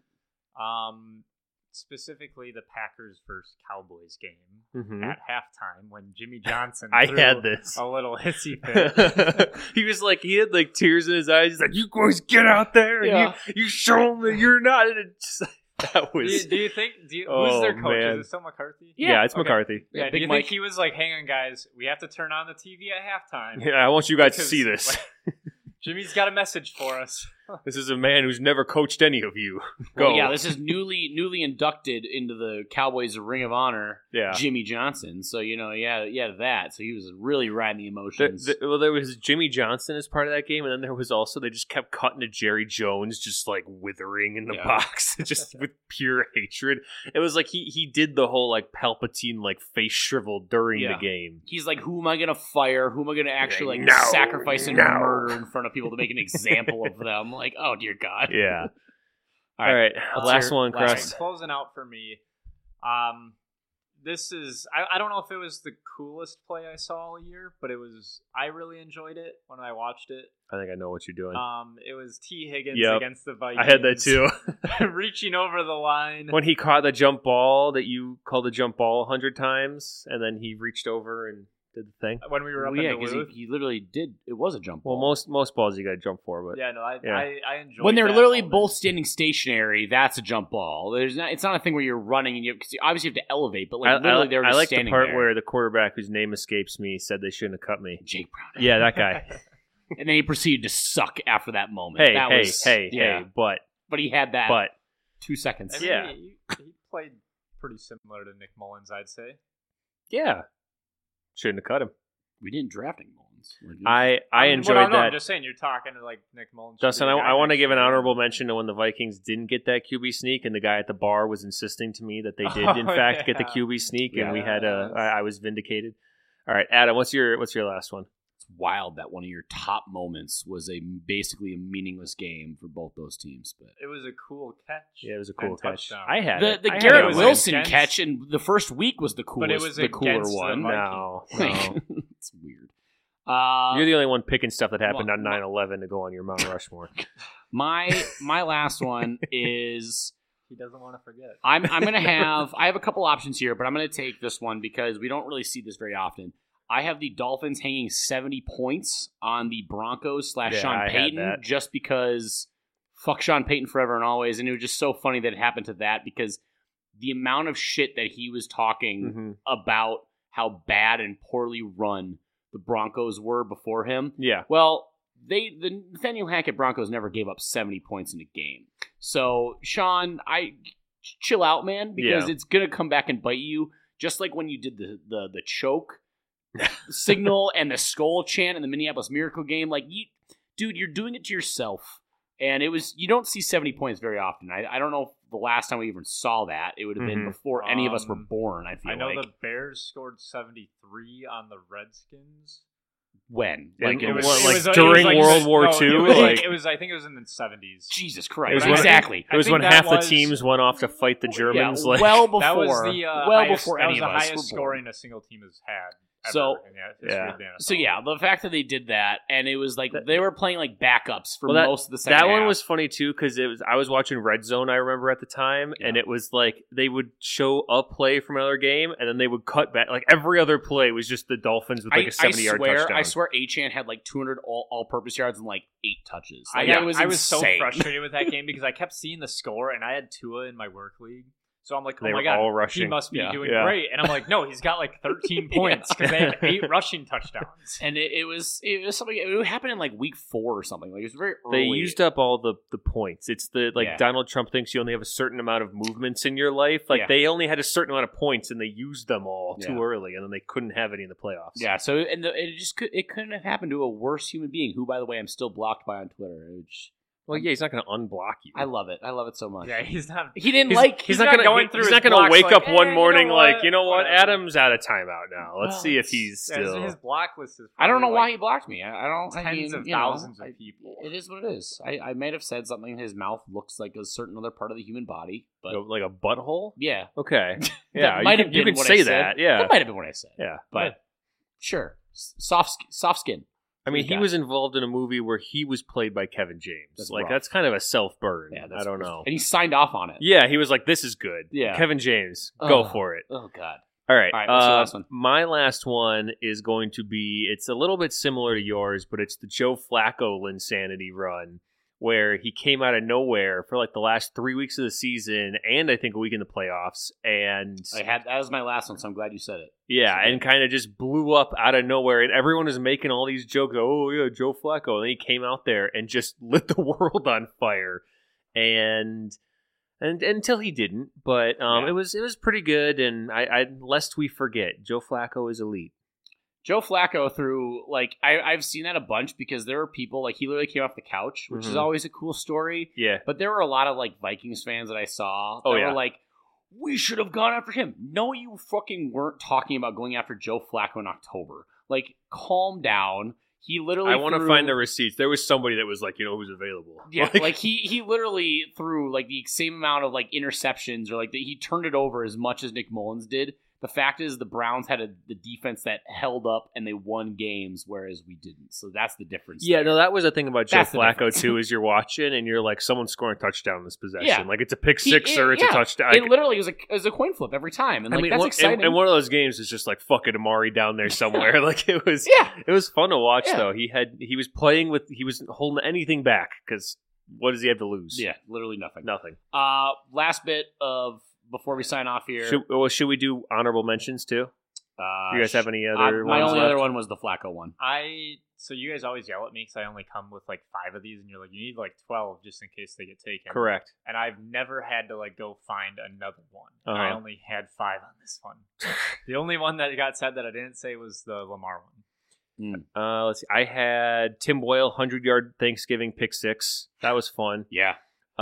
Um, specifically the Packers versus Cowboys game Mhm. at halftime when Jimmy Johnson I threw had this. a little hissy fit. He was like, he had like tears in his eyes. He's like, "You boys get out there and Yeah. you, you show them that you're not." And it just, that do, you, was, do you think? Do you, Oh, who's their coach? man. Is it still McCarthy? yeah, it's Okay. McCarthy. Yeah. Yeah, do Big you Mike. think he was like, "Hang on, guys, we have to turn on the T V at halftime"? Yeah, I want you guys to Because, see this. like, Jimmy's got a message for us. This is a man who's never coached any of you. Well, Go. yeah, this is newly newly inducted into the Cowboys Ring of Honor, Yeah. Jimmy Johnson. So you know, yeah, yeah, that. So he was really riding the The- emotions. the- well, there was Jimmy Johnson as part of that game, and then there was also, they just kept cutting to Jerry Jones, just like withering in the Yeah. box, just with pure hatred. It was like he he did the whole like Palpatine like face shrivel during Yeah. the game. He's like, who am I gonna fire? Who am I gonna actually like No, sacrifice and no. murder in front of people to make an example of them? Like, oh dear God. Yeah. All All right. right, What's last your one, last Cross. Closing out for me, um, this is I, I don't know if it was the coolest play I saw all year, but it was I really enjoyed it when I watched it. I think I know what you're doing. Um, it was T. Higgins Yep. against the Vikings. I had that too. reaching over the line. When he caught the jump ball that you called a jump ball a hundred times, and then he reached over and did the thing. When we were up Well, yeah, in because Duluth. he, he literally did. It was a jump Well, ball. most most balls you got to jump for, but Yeah, no, I, Yeah. I, I enjoyed when they're that literally moment. both standing stationary, that's a jump ball. There's not. It's not a thing where you're running and you because you obviously have to elevate, but like I, literally I, they're I just like the standing part there. where the quarterback, whose name escapes me, said they shouldn't have cut me. Jake Brown. Yeah, that guy. And then he proceeded to suck after that moment. hey, that hey, was, hey, yeah. hey, but But he had that but two seconds. I mean, Yeah. he, he played pretty similar to Nick Mullins, I'd say. yeah, shouldn't have cut him. We didn't draft Nick Mullins. Like, I I mean, enjoyed well, no, that. I'm just saying you're talking to like Nick Mullins. should Dustin, be I, the guy I want to next give an year. honorable mention to when the Vikings didn't get that Q B sneak, and the guy at the bar was insisting to me that they did, in Oh, fact, get the yeah. Q B sneak, and we had a. Yes. I, I was vindicated. All right, Adam, what's your what's your last one? It's wild that one of your top moments was a basically a meaningless game for both those teams. But It was a cool catch. Yeah, it was a and cool catch. touchdown. I had the it. the I had Garrett it. was Wilson against- catch in the first week was the coolest. But it was the cooler against the one. Vikings. No, Like, no. it's weird. Uh, You're the only one picking stuff that happened my- on nine eleven to go on your Mount Rushmore. my my last one is He doesn't want to forget. I'm I'm gonna have I have a couple options here, but I'm gonna take this one because we don't really see this very often. I have the Dolphins hanging seventy points on the Broncos slash Yeah, Sean I had Payton that. just because fuck Sean Payton forever and always, and it was just so funny that it happened to that because the amount of shit that he was talking Mhm. about how bad and poorly run the Broncos were before him. Yeah, Well, they the Nathaniel Hackett Broncos never gave up seventy points in a game. So, Sean, I chill out, man, because Yeah. it's gonna come back and bite you. Just like when you did the the, the choke signal and the skull chant in the Minneapolis Miracle game. Like, you, dude, you're doing it to yourself. And it was you don't see seventy points very often. I, I don't know if the last time we even saw that. It would have been Mhm. before any of us were Um, born. I feel I know like the Bears scored seventy-three on the Redskins. when In- like it in was- the- like, it was, during it was World War no, Two, It was, like- it was. I think it was in the seventies. Jesus It Christ! was when- exactly. it was I when think half that the was- teams went off to fight the Germans. Yeah, like, well before That was the uh, well highest, before that any was of the us highest were born. scoring a single team has had. Ever So- in the history yeah. of the N F L. So yeah, the fact that they did that, and it was like they were playing like backups for Well, that- most of the second that one half. was funny too because it was I was watching Red Zone. I remember at the time, and Yeah. it was like they would show a play from another game, and then they would cut back. Like every other play was just the Dolphins with like I, a seventy-yard I swear, touchdown. I swear, Achane had like two hundred all, all-purpose yards and like eight touches. I, Like, got- it was I was so insane. frustrated with that game because I kept seeing the score, and I had Tua in my work league. So I'm like, oh They my were god, all he rushing. must be Yeah. doing Yeah. great. And I'm like, no, he's got like thirteen points because they have eight rushing touchdowns. And it, it was it was something. It happened in like week four or something. Like it was very They early. used up all the, the points. It's the like Yeah. Donald Trump thinks you only have a certain amount of movements in your life. Like Yeah. they only had a certain amount of points, and they used them all too Yeah. early, and then they couldn't have any in the playoffs. Yeah. So and the, it just could, it couldn't have happened to a worse human being. Who, by the way, I'm still blocked by on Twitter. Which Well, yeah, he's not going to unblock you. I love it. I love it so much. Yeah, he's not. He didn't He's, like. he's, he's not, not gonna going he- through he's his not gonna blocks wake like, up "Eh, one you know morning what? like, you know what, Whatever." Adam's out of timeout now. Let's Well, see if it's- he's Yeah, his- still. his block list is. I don't know probably, why like, he blocked me. I, I don't. I tens mean, of you know, thousands I- of people. It is what it is. I, I might have said something. His mouth looks like a certain other part of the human body, but like a butthole. yeah, Okay, That yeah, might you have can, you been can what say I said. that. Yeah, that might have been what I said. yeah. But sure, S- soft sk- soft skin. I mean, What do he you got? was involved in a movie where he was played by Kevin James. That's like rough. that's kind of a self burn. Yeah, I that's- don't know. And he signed off on it. Yeah, he was like, "This is good." Yeah. Kevin James, go Ugh. for it. Oh God. All right. All right, what's your uh, last one? My last one is going to be. It's a little bit similar to yours, but it's the Joe Flacco Linsanity run, where he came out of nowhere for like the last three weeks of the season, and I think a week in the playoffs, and I had that was my last one, so I'm glad you said it. yeah, and kind of just blew up out of nowhere, and everyone is making all these jokes. Oh yeah, Joe Flacco, and then he came out there and just lit the world on fire, and and until he didn't, but um, Yeah. it was it was pretty good, and I, I lest we forget, Joe Flacco is elite. Joe Flacco through like I, I've seen that a bunch because there are people like he literally came off the couch, which is Mhm. always a cool story. Yeah, But there were a lot of like Vikings fans that I saw that Oh, yeah. were like, we should have gone after him. No, you fucking weren't talking about going after Joe Flacco in October. Like, calm down. He literally I want to threw- find the receipts. There was somebody that was like, you know, who's available. Yeah, like, he he literally threw like the same amount of like interceptions or like the, he turned it over as much as Nick Mullins did The fact is, the Browns had a, the defense that held up and they won games, whereas we didn't. So that's the difference. Yeah, there. no, that was the thing about Joe That's the Flacco difference. too. Is you're watching and you're like, someone's scoring a touchdown in this possession. Yeah. Like it's a pick He- six it- or it's yeah. a touchdown. It literally was a, it was a coin flip every time, and I like mean, that's one, exciting. and, and one of those games is just like fucking Amari down there somewhere. Like it was, yeah, it was fun to watch Yeah. though. He had he was playing with he was holding anything back because what does he have to lose? yeah, literally nothing. nothing. Uh, last bit of before we sign off here. Should, well, should we do honorable mentions too? uh, You guys have any other uh, my ones only left? other one was the Flacco one. I so you guys always yell at me because I only come with like five of these, and you're like, you need like twelve just in case they get taken. Correct. And I've never had to like go find another one. Uh-huh. I only had five on this one. The only one that got said that I didn't say was the Lamar one. Uh, let's see. I had Tim Boyle hundred yard Thanksgiving pick six. That was fun. Yeah.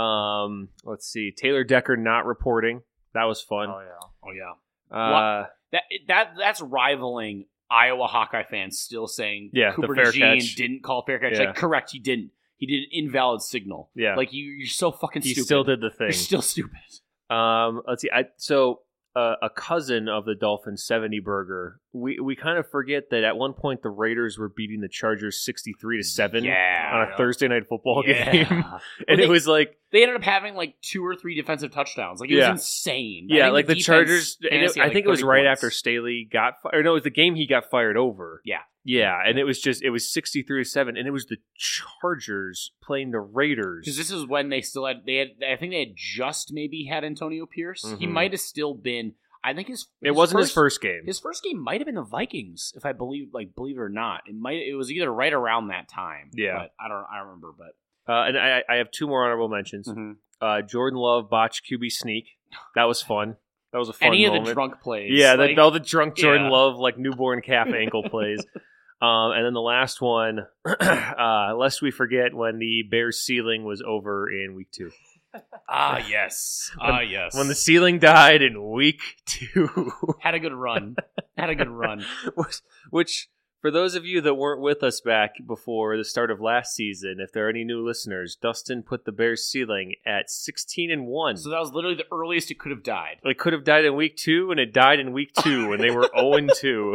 Um, let's see. Taylor Decker not reporting. That was fun. Oh yeah. Oh yeah. Uh, That that that's rivaling Iowa Hawkeye fans still saying Yeah, the Cooper fair DeJean catch. didn't call fair catch. Yeah. Like correct, he didn't. He did an invalid signal. Yeah. Like you, you're so fucking he stupid. still did the You're thing. still stupid. Um, let's see. I so uh, a cousin of the Dolphins, seventy Burger. We we kind of forget that at one point the Raiders were beating the Chargers sixty-three to seven Yeah. on a Yeah. Thursday night football Yeah. game, and Well, it they- was like They ended up having like two or three defensive touchdowns. Like it Yeah. was insane. I yeah, think like the defense Chargers. and it- fantasy I had, think like, it was thirty right points. after Staley got fired. No, it was the game he got fired over. Yeah. Yeah, and it was just it was sixty-three to seven, and it was the Chargers playing the Raiders. Because this is when they still had they had. I think they had just maybe had Antonio Pierce. He Mhm. might have still been. I think his. It his wasn't first, his first game. His first game might have been the Vikings, if I believe, like believe it or not. It might. It was either right around that time. Yeah. but I don't. I don't remember, but Uh, and I, I have two more honorable mentions. Mm-hmm. Uh, Jordan Love botched Q B sneak. That was fun. That was a fun any moment. of the drunk plays. Yeah, like, the, all the drunk Jordan yeah. Love like newborn calf ankle plays. Um, and then the last one, uh, lest we forget, when the Bears ceiling was over in week two. ah yes, ah yes. When the ceiling died in week two. had a good run, had a good run. which, which, for those of you that weren't with us back before the start of last season, if there are any new listeners, Dustin put the Bears ceiling at sixteen and one. So that was literally the earliest it could have died. It could have died in week two, and it died in week two when they were zero and two.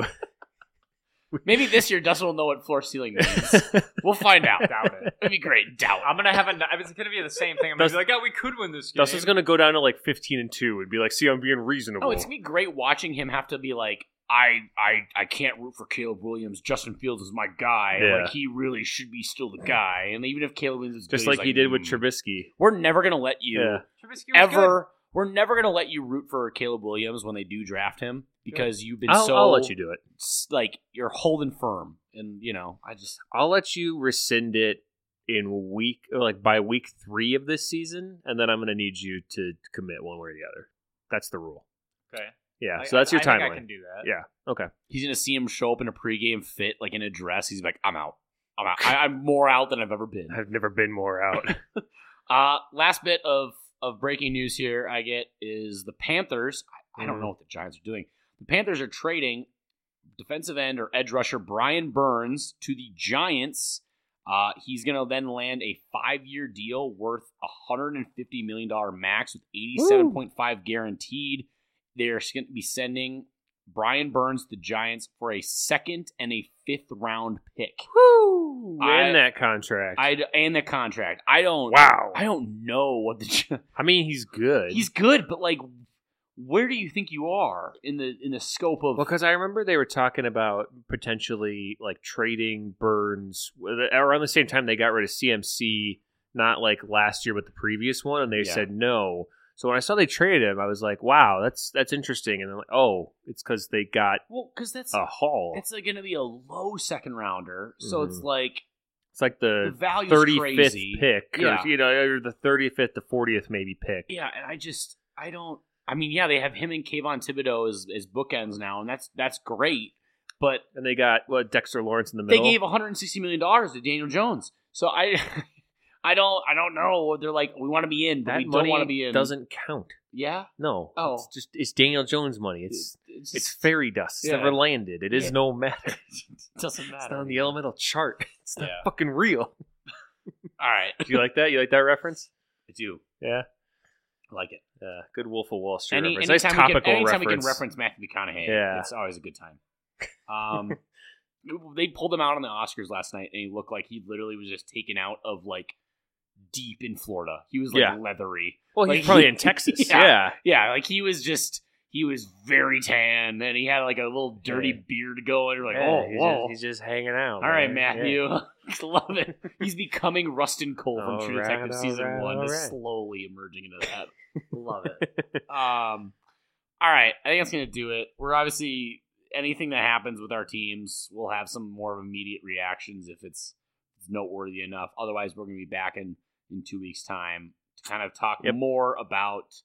Maybe this year Dustin will know what floor ceiling means. We'll find out. Doubt it. It'd be great. Doubt. I'm gonna have a. It's gonna be the same thing. I'm gonna be like, oh, we could win this game. Dustin's going to go down to like fifteen and two and be like, see, I'm being reasonable. Oh, it's gonna be great watching him have to be like, I, I, I can't root for Caleb Williams. Justin Fields is my guy. Yeah. Like he really should be still the guy. And even if Caleb Williams is Just good, like he's he did with "Mm." Trubisky. We're never gonna let you Yeah. Trubisky was ever. We're never gonna let you root for Caleb Williams when they do draft him because you've been I'll, so. I'll let you do it. s- Like you're holding firm, and you know I just. I'll let you rescind it in week, or like by week three of this season, and then I'm going to need you to commit one way or the other. That's the rule. good. Okay. Yeah, I- so that's your I, I think timeline. I can do that. Yeah. Okay. He's gonna see him show up in a pregame fit, like in a dress. He's like, I'm out. I'm out. I, I'm more out than I've ever been. I've never been more out. Uh, last bit of, of breaking news here I get is the Panthers. I, I don't Mhm. know what the Giants are doing. The Panthers are trading defensive end or edge rusher Brian Burns to the Giants. Uh, he's going to then land a five-year deal worth one hundred fifty million dollars max with eighty-seven point five guaranteed. They're going to be sending Brian Burns to the Giants for a second and a fifth round pick. Woo! I- In that contract. I and the contract. I don't. wow. I don't know what the. Gi- I mean, he's good. He's good, but like, where do you think you are in the in the scope of? Well, because I remember they were talking about potentially like trading Burns around the same time they got rid of C M C, not like last year but the previous one, and they Yeah. said no. So when I saw they traded him, I was like, "Wow, that's that's interesting." And they're like, "Oh, it's because they got well, because that's a haul. it's like going to be a low second rounder, so it's Mhm. like It's like the the value's thirty-fifth crazy. pick, Yeah. or you know, or the thirty-fifth to fortieth maybe pick." Yeah, and I just I don't. I mean, yeah, they have him and Kayvon Thibodeau as as bookends now, and that's that's great. But And they got what Dexter Lawrence in the they middle. gave one hundred sixty million dollars to Daniel Jones, so I. I don't. I don't know. They're like, we want to be in, but that we don't money want to be in. doesn't count. Yeah. No. Oh. It's just it's Daniel Jones money. It's It's, it's fairy dust. It's Yeah. never landed. It is Yeah. no matter. it doesn't matter. It's not on the elemental chart. It's not Yeah. fucking real. All right. Do you like that? You like that reference? I do. Yeah. I like it. Uh, good Wolf of Wall Street Any, reference. Nice anytime, topical we can, anytime reference. we can reference Matthew McConaughey, Yeah. it's always a good time. Um, they pulled him out on the Oscars last night, and he looked like he literally was just taken out of like deep in Florida. He was like Yeah. leathery. Well, he's Like, probably he- in Texas. yeah. yeah. Yeah, like he was just he was very tan, and he had like a little dirty Yeah. beard going. You're like, Yeah, oh, he's whoa. Just, he's just hanging out. All right, man. Matthew. Love it. He's becoming Rustin Cole from All True right, Detective all season right, one, all just right. slowly emerging into that. Love it. Um, all right, I think that's gonna do it. We're obviously anything that happens with our teams, we'll have some more immediate reactions if it's, it's noteworthy enough. Otherwise, we're gonna be back in in two weeks' time to kind of talk Yep. more about.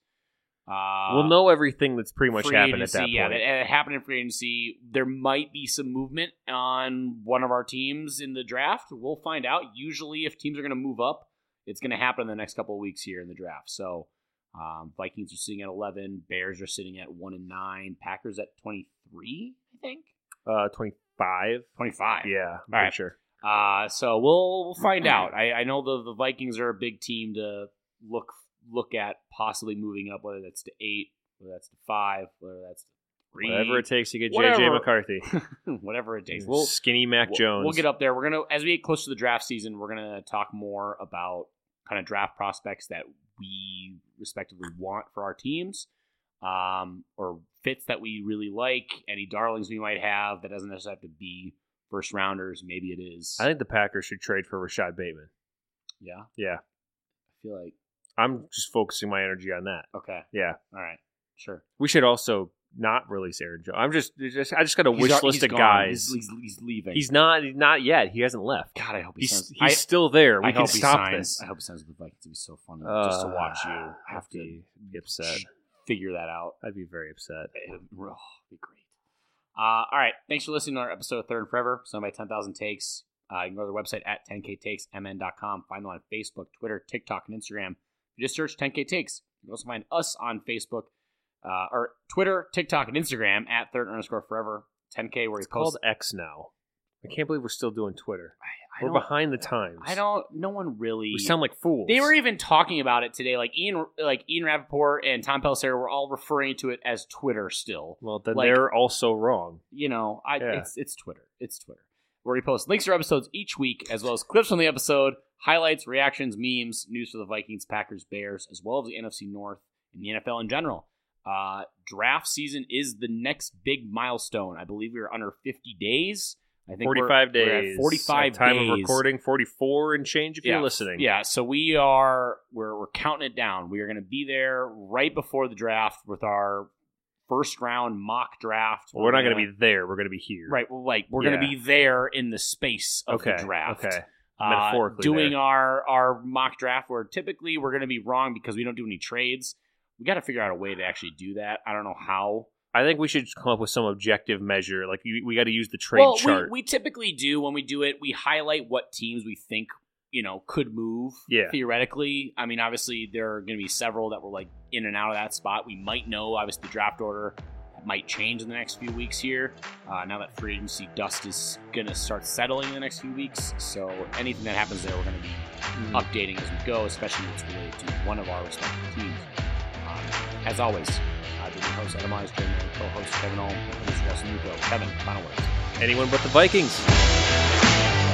Uh, We'll know everything that's pretty much free happened agency, at that yeah, point. that, uh, happened in free agency. There might be some movement on one of our teams in the draft. We'll find out. Usually, if teams are going to move up, it's going to happen in the next couple of weeks here in the draft. So, um, Vikings are sitting at eleven. Bears are sitting at one and nine. Packers at twenty-three, I think. Uh, twenty-five. twenty-five. Yeah, I'm All pretty right. sure. Uh, so we'll we'll find out. I, I know the the Vikings are a big team to look look at possibly moving up, whether that's to eight, whether that's to five, whether that's to three, Whatever it takes to get J J Whatever. McCarthy. whatever it takes. We'll Skinny Mac we'll- Jones. We'll get up there. We're gonna as we get close to the draft season, we're gonna talk more about kind of draft prospects that we respectively want for our teams, um, or fits that we really like. Any darlings we might have that doesn't necessarily have to be first rounders. Maybe it is. I think the Packers should trade for Rashad Bateman. yeah. Yeah. I feel like I'm just focusing my energy on that. okay. Yeah. All right. Sure. We should also not release Aaron Jones. I'm just, just I just got a wish He's- list he's of gone. guys. He's, he's, he's leaving. He's not not yet. He hasn't left. God. I hope he He's signs. he's I, still there. We I can hope he stop signs. this. I hope he signs with the Vikings. It'd be so funny Uh, just to watch you have I'd to be, be upset. figure that out. I'd be very upset. It'd oh, be great. Uh, all right. Thanks for listening to our episode of Third and Forever, sung by ten thousand Takes. Uh, you can go to their website at ten k takes m n dot com. Find them on Facebook, Twitter, TikTok, and Instagram. You just search ten K Takes. You can also find us on Facebook, uh, or Twitter, TikTok, and Instagram at Third underscore Forever. ten K where It's he posts. called X now. I can't believe we're still doing Twitter. I, I We're don't- behind the times. I don't. No one really. We sound like fools. They were even talking about it today. Like Ian, like Ian Rappaport and Tom Pelissero were all referring to it as Twitter still. Well, then like- they're also wrong. You know, I Yeah. it's it's Twitter. It's Twitter. Where we post links to our episodes each week, as well as clips from the episode, highlights, reactions, memes, news for the Vikings, Packers, Bears, as well as the N F C North and the N F L in general. Uh, draft season is the next big milestone. I believe we are under fifty days. I think forty-five we're, days. We're at forty-five At time days. of recording, forty-four and change if Yeah, you're listening. Yeah, so we are we're we're counting it down. We are going to be there right before the draft with our first round mock draft. Well, we're not going to be there. We're going to be here. right. Well, like we're going to Yeah. be there in the space of Okay. the draft. Okay. Uh, Metaphorically doing there. our our mock draft where typically we're going to be wrong because we don't do any trades. We got to figure out a way to actually do that. I don't know how. I think we should come up with some objective measure. Like we, we got to use the trade well, chart. We, we typically do when we do it. We highlight what teams we think you know could move. Yeah. Theoretically, I mean, obviously there are going to be several that were like in and out of that spot. We might know. Obviously, the draft order might change in the next few weeks here. Uh, now that free agency dust is going to start settling in the next few weeks, so anything that happens there, we're going to be Mm. updating as we go, especially when it's related to one of our respective teams. Um, as always, I've been your host, Adam Myers, joined by co-host Kevin Olm, and producer Justin Nuko. Kevin, final words. Anyone but the Vikings.